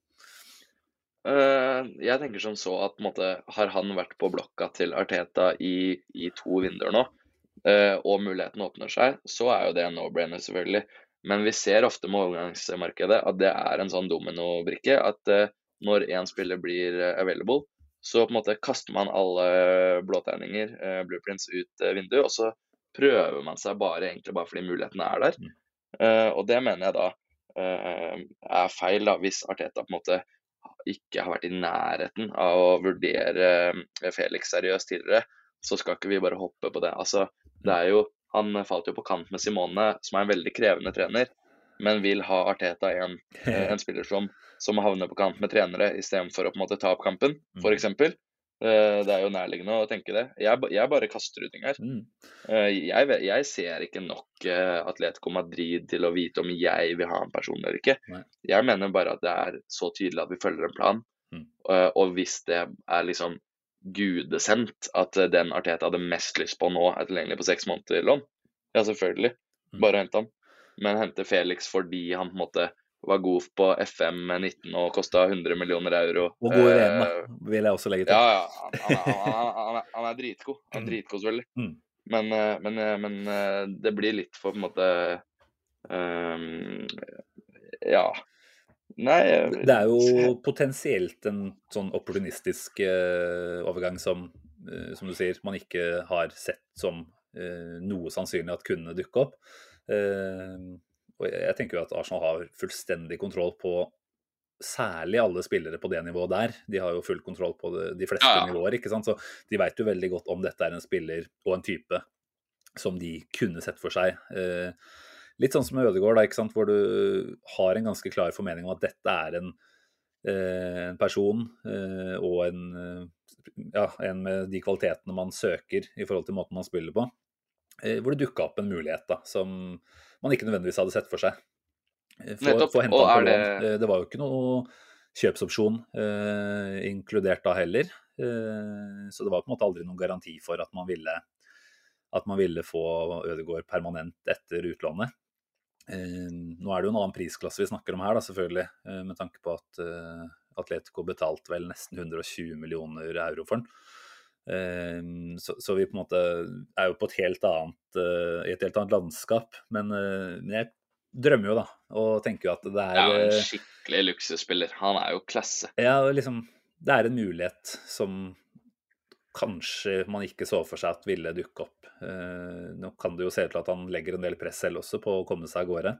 Jeg tenker som så at på en måte, har han vært på blokka til Arteta i 2 vinduer nå, og muligheten åpner seg, så er jo det en no-brainer selvfølgelig. Men vi ser ofte med overgangsmarkedet at det er en sånn dominobrikke, at når en spiller blir available, så på en måte kaster man alle blåtegninger, blueprints ut vinduet, og så prøver man seg egentlig bare fordi mulighetene er der. Og det mener jeg da er feil da, hvis Arteta på en måte ikke har vært i nærheten av å vurdere Felix seriøst tidligere, så skal ikke vi bare hoppe på det. Altså, det er jo, han falt jo på kant med Simone, som er en veldig krevende trener, men vil ha Arteta en spiller som havner på kant med trenere i stedet for å på en måte ta opp kampen, for eksempel. Det er jo nærliggende å tenke det. Jeg bare kaster ut ting her. Jeg ser ikke nok Atletico Madrid til å vite om jeg vil ha en person eller ikke. Jeg mener bare at det er så tydelig at vi følger en plan, og hvis det er liksom gudesendt at den Arteta hadde mest lyst på nå er tilgjengelig på 6 måneder lån, ja selvfølgelig, bare hente han. Men hente Felix fordi han på en måte var god på FM 19 og kostet 100 millioner euro. Og god i VM, da, vil jeg også legge til. Ja, han er dritgod. Han er dritgod selvfølgelig. Men det blir litt for på en måte ja. Nei. Det er jo potensielt en sånn opportunistisk overgang som du sier, man ikke har sett som noe sannsynlig at kunne dukke opp. Og jeg tenker jo at Arsenal har fullstendig kontroll på særlig alle spillere på det nivået der. De har jo full kontroll på de fleste nivåer, ikke sant? Så de vet jo veldig godt om dette er en spiller og en type som de kunne sett for seg. litt sånn som med Ødegaard, da, ikke sant? Hvor du har en ganske klar formening om at dette er en person og en med de kvalitetene man søker i forhold til måten man spiller på, hvor det dukket opp en mulighet da, som man ikke nødvendigvis hadde sett for seg. Nettopp, For å hente og han på er lån. Det var jo ikke noe kjøpsopsjon inkludert da heller, så det var på en måte aldri noen garanti for at man ville få Ødegaard permanent etter utlånet. Nå er det jo en annen prisklasse vi snakker om her da, selvfølgelig, med tanke på at Atletico betalte vel nesten 120 millioner euro for den. Så vi på en måte er jo på i et helt annet landskap, men jeg drømmer jo da, og tenker jo at det er... Ja, en skikkelig luksusspiller. Han er jo klasse. Ja, liksom, det er en mulighet som kanskje man ikke så for seg at ville dukke opp. Nå kan det jo se ut til at han legger en del press selv også på å komme seg av gårde.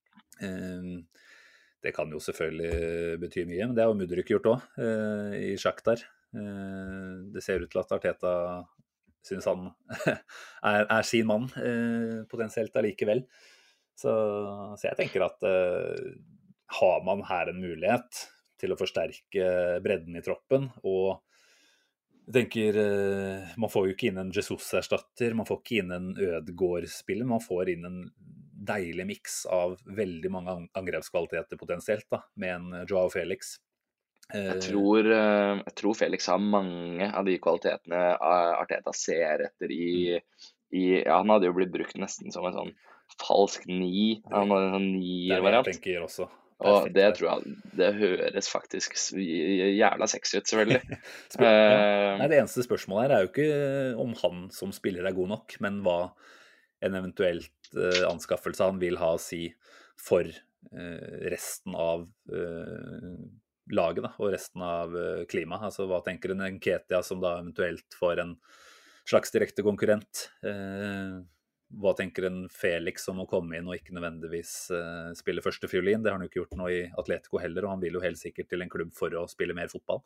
Det kan jo selvfølgelig bety mye, men det har jo Mudryk gjort også, i Shakhtar. Det ser ut til at Arteta synes han er sin mann, potensielt allikevel. Så jeg tenker at har man her en mulighet til å forsterke bredden i troppen, og jeg tenker, man får jo ikke inn en Jesus-erstatter, man får ikke inn en Ødegaard-spiller, man får inn en deilig mix av veldig mange angrepskvaliteter potensielt da, med en Joao Felix. Jeg tror Felix har mange av de kvalitetene Arteta ser etter ja, han hadde jo blitt brukt nesten som en sånn falsk 9, han hadde en sånn 9-variant. Det tenker jeg også. Og det tror jeg, det høres faktisk jævla sexy ut, selvfølgelig. Nei, det eneste spørsmålet her er jo ikke om han som spiller er god nok, men hva en eventuelt anskaffelse han vil ha å si for resten av laget da, og resten av klimaet. Altså hva tenker en Nketiah som da eventuelt får en slags direkte konkurrent? Hva tenker en Felix som må komme inn og ikke nødvendigvis spille første fiolin? Det har han jo ikke gjort nå i Atletico heller, og han vil jo helt sikkert til en klubb for å spille mer fotball.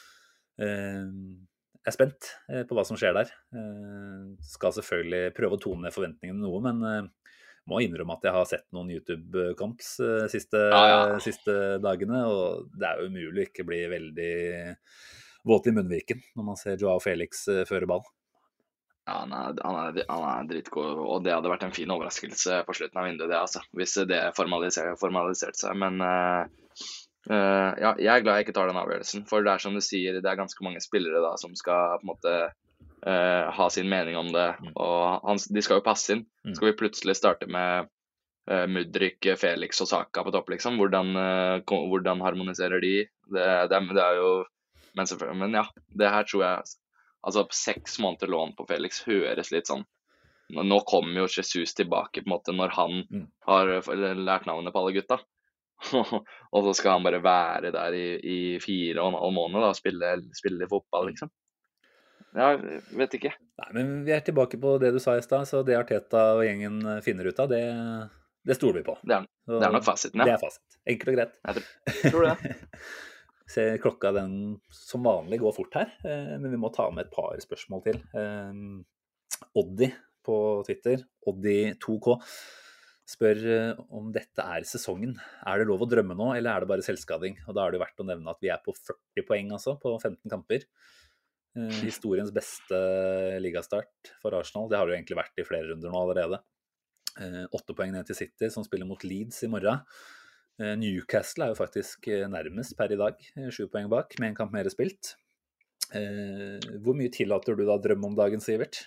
Jeg er spent på hva som skjer der. Skal selvfølgelig prøve å tone ned forventningene noe, men må innrømme at jeg har sett noen YouTube-kamps siste dagene, og det er jo umulig å ikke bli veldig våt i munnviken når man ser Joao Felix føre ball. Ja, han er dritgod, og det hadde vært en fin overraskelse på slutten av vinduet, det, altså, hvis det formaliserte seg. Men ja, jeg er glad jeg ikke tar den avgjørelsen, for det er som du sier, det er ganske mange spillere da, som skal på en måte ha sin mening om det, og de skal jo passe inn. Skal vi plutselig starte med Mudryk, Felix og Saka på topp, liksom? Hvordan harmoniserer de? Det er jo, men ja, det her tror jeg... Altså 6 måneder lån på Felix høres litt sånn. Nå kommer jo Jesus tilbake på en måte når han har lært navnet på alle gutta. Og så skal han bare være der i 4,5 måneder da, og spille fotball, liksom. Ja, vet ikke. Nei, men vi er tilbake på det du sa i sted, så det Arteta og gjengen finner ut av, det stoler vi på. Det er nok fasiten, ja. Det er fasit. Enkelt og greit. Jeg tror det. Ser klokka den som vanlig går fort her, men vi må ta med et par spørsmål til. Oddi på Twitter, Oddi2K, spør om dette er sesongen. Er det lov å drømme nå, eller er det bare selvskading? Og da er det verdt å nevne at vi er på 40 poeng altså, på 15 kamper. Historiens beste ligastart for Arsenal. Det har det jo egentlig vært i flere runder nå allerede. 8 poeng ned til City, som spiller mot Leeds i morgen. Newcastle er jo faktisk nærmest per i dag, 7 poeng bak, med en kamp mer spilt. Hvor mye tillater du da drømme om dagen, Sivert?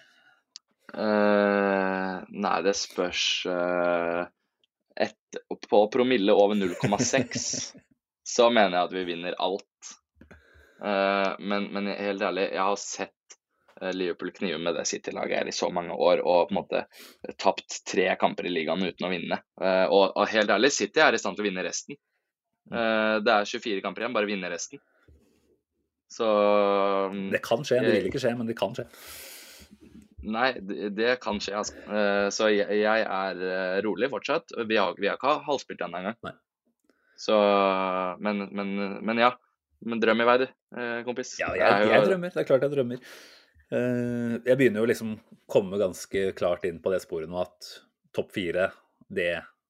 Nei, det spørs på promille over 0,6 så mener jeg at vi vinner alt. Men helt ærlig, jeg har sett Liverpool knive med det City-laget her i så mange år, og på en måte tapt 3 kamper i ligaen uten å vinne. Og helt ærlig, City er i stand til å vinne resten. Det er 24 kamper igjen, bare vinne resten. Så... Det kan skje, det vil ikke skje, men det kan skje. Nei, det kan skje, altså. Så jeg er rolig fortsatt. Vi har ikke halvspilt denne gang. Nei. Så, men ja, men drøm i vei, du, kompis. Ja, jeg drømmer, det er klart jeg drømmer. Jeg begynner jo liksom komme ganske klart inn på det sporet nå at topp 4, det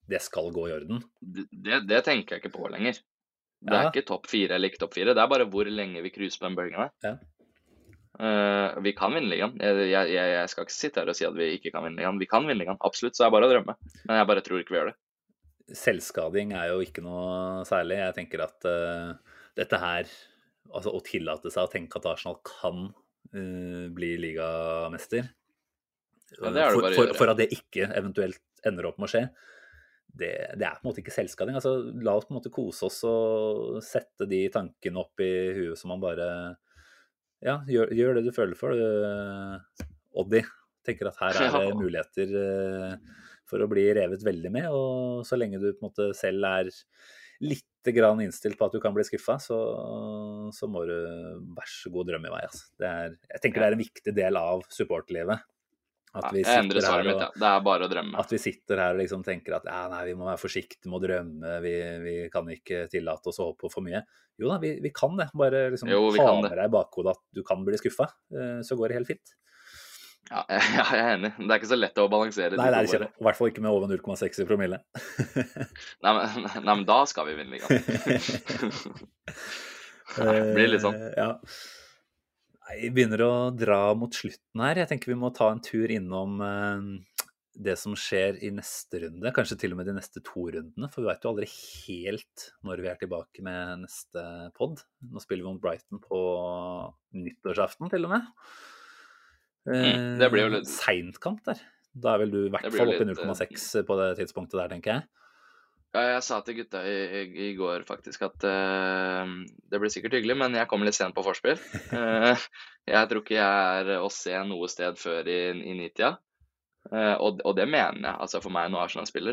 det skal gå i orden. Det tenker jeg ikke på lenger. Det Ja. ikke topp 4 eller ikke topp 4. Det bare hvor lenge vi cruiser på den bølgen der. Ja. Vi kan vinne ligaen. Jeg skal ikke sitte her og si at vi ikke kan vinne ligaen. Vi kan vinne ligaen, absolutt, så er det bare å drømme. Men jeg bare tror ikke vi gjør det. Selvskading er jo ikke noe særlig. Jeg tenker at dette her, altså å tillate seg å tenke at Arsenal kan bli ligamester, Ja, det er det bare å gjøre. for at det ikke eventuelt ender opp med å skje, det er på en måte ikke selvskading. Altså, la oss på en måte kose oss og sette de tankene opp i huet som man bare, ja, gjør det du føler for, Oddi. Tenker at her er det muligheter for å bli revet veldig med, og så lenge du på en måte selv er litt grann innstilt på at du kan bli skuffet, så må du vær så god drømme i vei. Altså. Jeg tenker det er en viktig del av supportlivet. At vi jeg endrer sitter svaret her mitt, ja. Det er bare å drømme. At vi sitter her og liksom tenker at nei, vi må være forsiktige med å drømme, vi kan ikke tillate oss å håpe på for mye. Jo da, vi kan det. Bare liksom Jo, vi ha kan med det. deg i bakhodet at du kan bli skuffet, så går det helt fint. Ja, jeg er enig. Det er ikke så lett å balansere. Nei, det er ikke det. I hvert fall ikke med over 0,6 i promille. Nei, men da skal vi vinne ligaen. Det blir litt sånn. Ja. Nei, vi begynner å dra mot slutten her. Jeg tenker vi må ta en tur innom det som skjer i neste runde, kanskje til og med de neste 2 rundene, for vi vet jo aldri helt når vi er tilbake med neste podd. Nå spiller vi mot Brighton på nyttårsaften til og med. Det blir jo litt Sent kamp der. Da er vel du i hvert fall oppe i 0,6 på det tidspunktet der, tenker jeg. Ja, jeg sa til gutta i går faktisk at det blir sikkert hyggelig, men jeg kommer litt sent på forspill. Jeg tror ikke jeg er å se noe sted før i 9-tida. Og det mener jeg. Altså for meg når Arsenal spiller,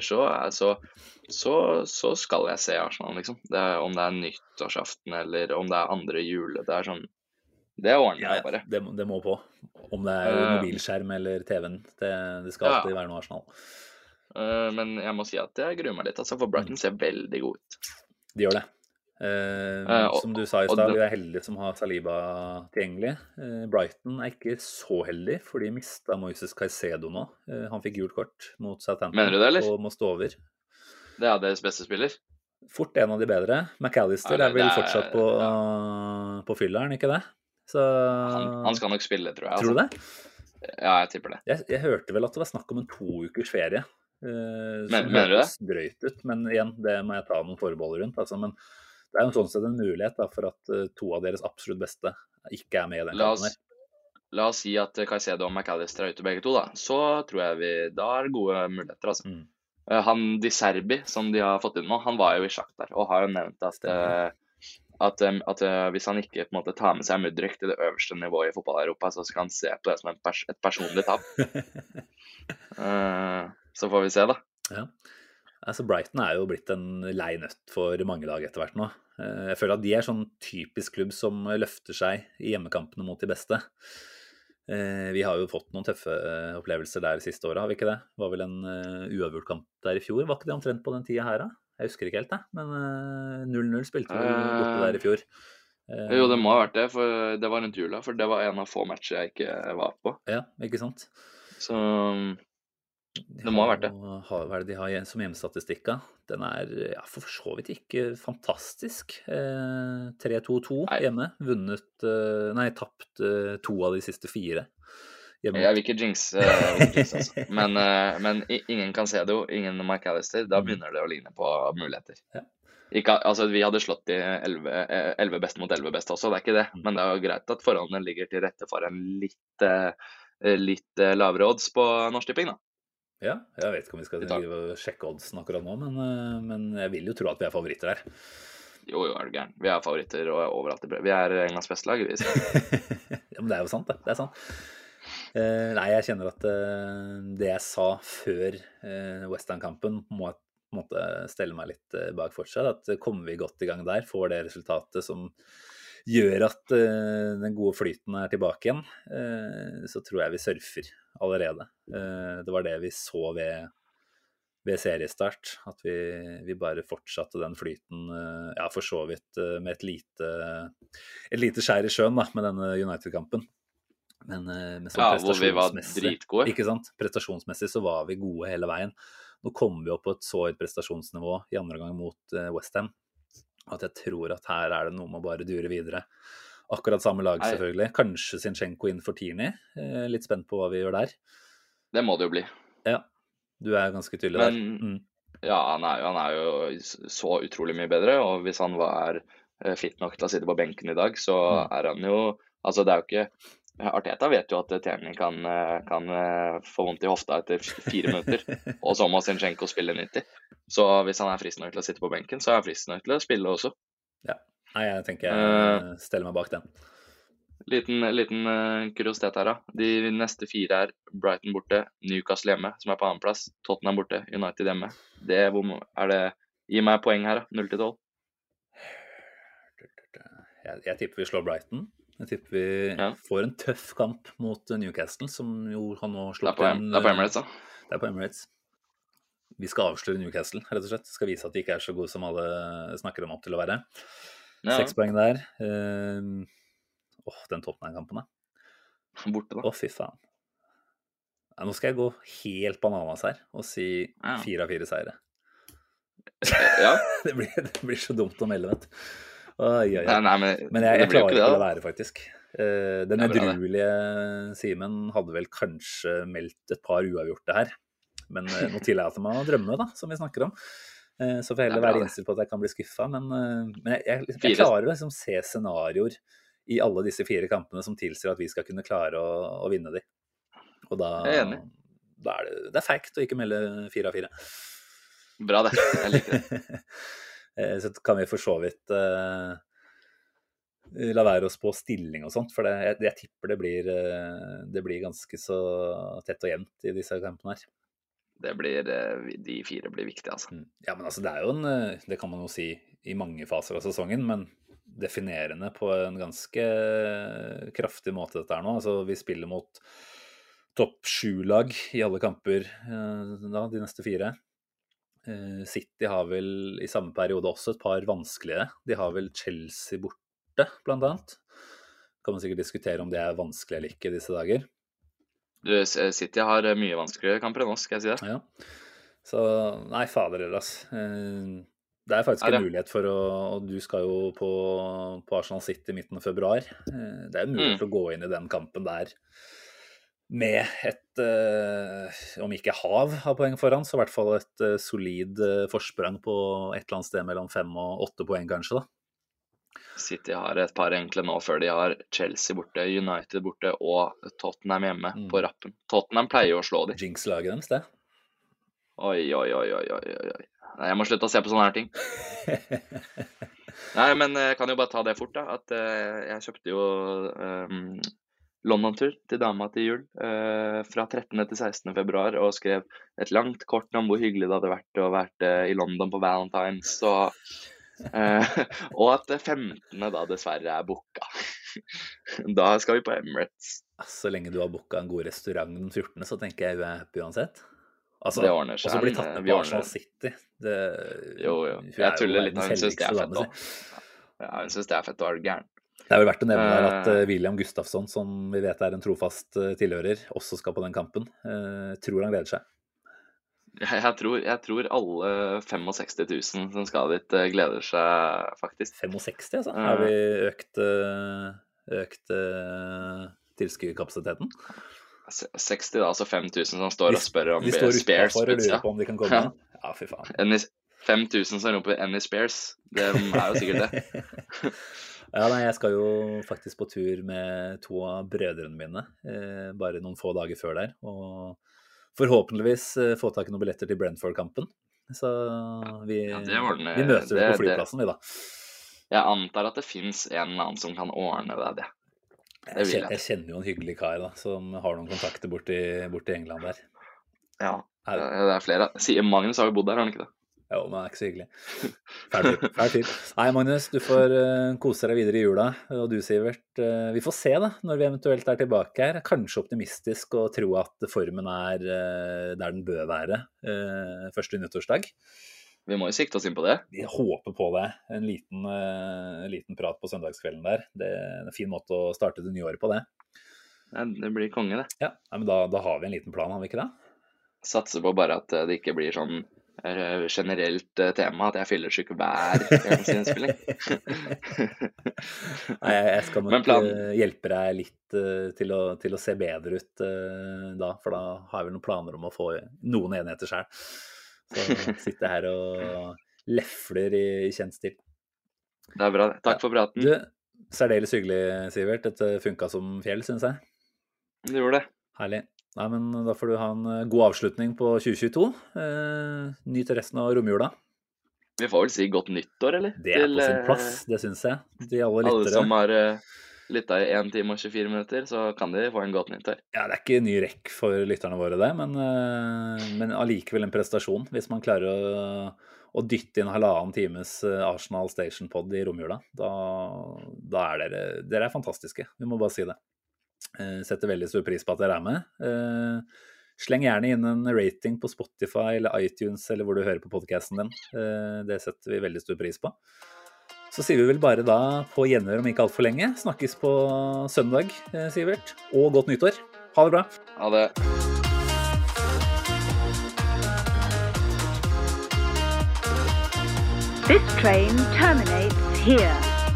så skal jeg se Arsenal, liksom. Om det er nyttårsaften eller om det er andre jule. Det er sånn, det ordner jeg bare. Det må på. Om det er mobilskjerm eller TV-en. Det skal alltid være noe Arsenal. Men jeg må si at jeg gruer meg litt, altså, for Brighton ser veldig god ut. De gjør det. Som du sa i stad, vi er heldige som har Saliba tilgjengelig. Brighton er ikke så heldig, for de mistet Moises Caicedo nå. Han fikk gult kort mot Southampton. Mener du det, eller? Og må stå over. Det er deres beste spiller. Fort en av de bedre. McAllister er vel fortsatt på fylleren, ikke det? Så... Han skal nok spille, tror jeg. Tror du det? Ja, jeg tipper det. Jeg hørte vel at det var snakk om en 2 ukers ferie. Mener du det? Drøyt ut, men igjen, det må jeg ta noen forbehold rundt. Altså, men det er jo sånn sett en mulighet da, for at 2 av deres absolutt beste ikke er med i den kampen her. La oss si at Caicedo og McAllister er ute begge to, da. Så tror jeg da er det gode muligheter, altså. Han Di Serbi, som de har fått inn nå, han var jo i Shakhtar, og har jo nevnt at hvis han ikke på en måte tar med seg Mudryk til det øverste nivået i fotball-Europa, så skal han se på det som et personlig tap. Så får vi se, da. Ja. Altså Brighton er jo blitt en lei nøtt for mange lag etter hvert nå. Jeg føler at de er sånn typisk klubb som løfter seg i hjemmekampene mot de beste. Vi har jo fått noen tøffe opplevelser der siste året, har vi ikke det? Det var vel en uavgjort kamp der i fjor. Var ikke det omtrent på den tida her da? Jeg husker ikke helt det, men 0-0 spilte vi borte der i fjor. Jo, det må ha vært det, for det var rundt jula, for det var en av få matcher jeg ikke var på. Ja, ikke sant? Så det må ha vært det. Hva er det de har som hjemmestatistikk? Den er for så vidt ikke fantastisk. 3-2-2 hjemme. Tapt 2 av de siste 4. Hjemme. Jeg vil ikke jinxe, altså. Men ingen Caicedo, ingen McAllister. Da begynner det å ligne på muligheter. Ja. Altså, vi hadde slått de 11 beste mot 11 beste også, det er ikke det. Men det er jo greit at forholdene ligger til rette for en litt lavere odds på Norsk Tipping, da. Ja, jeg vet ikke om vi skal sjekke oddsen akkurat nå, men jeg vil jo tro at vi er favoritter der. Jo, er det gæren. Vi er favoritter overalt. Vi er Englands beste lag. Ja, men det er jo sant, det. Det er sant. Nei, jeg kjenner at det jeg sa før West Ham-kampen måtte stelle meg litt bak fortsatt. At kommer vi godt i gang der, får det resultatet som gjør at den gode flyten er tilbake igjen, så tror jeg vi surfer allerede. Det var det vi så ved seriestart, at vi bare fortsatte den flyten, for så vidt med et lite skjær i sjøen da, med denne United-kampen. Men sånn hvor vi var dritgode. Ikke sant? Prestasjonsmessig så var vi gode hele veien. Nå kommer vi opp på et så høyt prestasjonsnivå i andre gang mot West Ham, at jeg tror at her er det noe med å bare dure videre. Akkurat samme lag selvfølgelig. Kanskje Zinchenko inn for Tierney. Litt spent på hva vi gjør der. Det må det jo bli. Ja, du er ganske tydelig der. Ja, han er jo så utrolig mye bedre, og hvis han var fit nok til å sitte på benken i dag, så er han jo, altså det er jo ikke, Arteta vet jo at Tierney kan få vondt i hofta etter 4 minutter, og så må Zinchenko spille 90. Så hvis han er frisk nok til å sitte på benken, så er han frisk nok til å spille også. Ja, nei, jeg tenker jeg steller meg bak den. Liten kuriositet her da. De neste 4 er Brighton borte, Newcastle hjemme, som er på annen plass, Tottenham borte, United hjemme. Gi meg poeng her da, 0-12. Jeg tipper vi slår Brighton. Jeg tipper vi får en tøff kamp mot Newcastle, som jo har nå slått inn. Det er på Emirates da. Det er på Emirates. Vi skal avsløre Newcastle, rett og slett. Skal vise at de ikke er så gode som alle snakker dem opp til å være. 6 poeng der. Den Tottenham-kampen da. Borte da. Fy faen. Nå skal jeg gå helt bananas her og si 4 av 4 seire. Ja. det blir så dumt å melde, vet du. Nei, men jeg klarer ikke å være, faktisk. Den edruelige Simen hadde vel kanskje meldt et par uavgjorte her. Men nå tillater man å drømme, da, som vi snakker om. Så får jeg heller være innstilt på at jeg kan bli skuffet. Men jeg klarer å se scenarioer i alle disse 4 kampene som tilsier at vi skal kunne klare å vinne de. Og da er det fact å ikke melde 4 av 4. Bra det, jeg liker det. Så kan vi for så vidt la være oss på stilling og sånt, for jeg tipper det blir ganske så tett og jevnt i disse kampene her. De 4 blir viktige, altså. Ja, men altså, det er jo det kan man jo si i mange faser av sesongen, men definerende på en ganske kraftig måte dette er nå. Altså, vi spiller mot topp 7-lag i alle kamper da, de neste 4. City har vel i samme periode også et par vanskelige. De har vel Chelsea borte, blant annet. Kan man sikkert diskutere om det er vanskelig eller ikke i disse dager. City har mye vanskeligere kamper enn oss, skal jeg si det. Ja. Så, nei, fader deres. Det er faktisk en mulighet for og du skal jo på Arsenal City i midten av februar. Det er en mulighet til å gå inn i den kampen der med et, om ikke hav av poeng foran, så i hvert fall et solid forsprang på et eller annet sted mellom 5 og 8 poeng kanskje da. City har et par enkle nå før de har Chelsea borte, United borte og Tottenham hjemme på rappen. Tottenham pleier å slå de. Jinx-laget deres, det. Oi. Nei, jeg må slutte å se på sånne her ting. Nei, men jeg kan jo bare ta det fort da, at jeg kjøpte jo London-tur til dama til jul fra 13. til 16. februar og skrev et langt kort om hvor hyggelig det hadde vært å være i London på Valentine's og at 15. da dessverre er booka. Da skal vi på Emirates. Så lenge du har booka en god restaurant den 14. så tenker jeg hun er happy uansett. Altså, det ordner seg. Og så blir tatt med på Arsenal City. Jo. Jeg tuller litt, hun synes det er fett også. Ja, hun synes det er fett å være gæren. Det er vel verdt å nevne her at William Gustafsson, som vi vet er en trofast tilhører, også skal på den kampen. Tror han gleder seg. Jeg tror alle 65 000 som skal dit gleder seg, faktisk. 65, altså? Har vi økt tilskuerkapasiteten? 60 da, altså 5 000 som står og spør om de står Spears. Utenfor og lurer på om de kan komme. Ja, fy faen. 5 000 som roper Any Spears. Det er jo sikkert det. Ja, nei, jeg skal jo faktisk på tur med 2 av brødrene mine, bare noen få dager før der, og forhåpentligvis få tak i noen billetter til Brentford-kampen. Så vi møter på flyplassen, vi da. Jeg antar at det finnes en eller annen som kan ordne det. Jeg kjenner jo en hyggelig kar da, som har noen kontakter bort i England der. Ja, det er flere. Magnus har jo bodd der, har han ikke det? Jo, men det er ikke så hyggelig. Fær tid. Nei, Magnus, du får kose deg videre i jula. Og du, Sivert, vi får se da, når vi eventuelt er tilbake her. Kanskje optimistisk og tro at formen er der den bør være første nyttårsdag. Vi må jo sikte oss inn på det. Vi håper på det. En liten prat på søndagskvelden der. Det er en fin måte å starte det nye året på det. Ja, det blir konge, det. Ja, men da har vi en liten plan, har vi ikke det? satser på bare at det ikke blir sånn generelt tema at jeg fyller syk hver eneste innspilling. Nei, jeg skal nok hjelpe deg litt til å se bedre ut da, for da har jeg vel noen planer om å få noen enheter selv. Så sitter jeg her og lefler i kjent stil. Det bra. Takk for praten. Du, særdeles hyggelig, Sivert. Dette funket som fjell, synes jeg. Det gjorde det. Herlig. Nei, men da får du ha en god avslutning på 2022. Nyt resten av romjula. Vi får vel si godt nyttår, eller? Det på sin plass, det synes jeg. Alle som har lyttet i 1 time og 24 minutter, så kan de få en godt nyttår. Ja, det ikke ny rekk for lytterne våre det, men allikevel en prestasjon. Hvis man klarer å dytte inn 1,5 times Arsenal Station Pod i romjula, da dere fantastiske. Vi må bare si det. Setter veldig stor pris på at dere med. Sleng gjerne inn en rating på Spotify eller iTunes eller hvor du hører på podcasten din. Det setter vi veldig stor pris på. Så sier vi vel bare da på gjenhør om ikke alt for lenge. Snakkes på søndag, Sivert. Og godt nyttår. Ha det bra. Ha det. This train terminates here.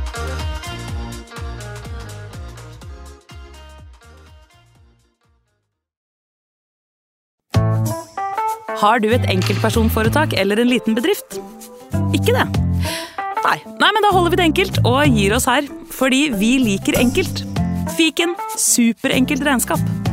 Har du et enkeltpersonforetak eller en liten bedrift? Ikke det? Nei, men da holder vi det enkelt og gir oss her, fordi vi liker enkelt. Fiken, superenkelt regnskap.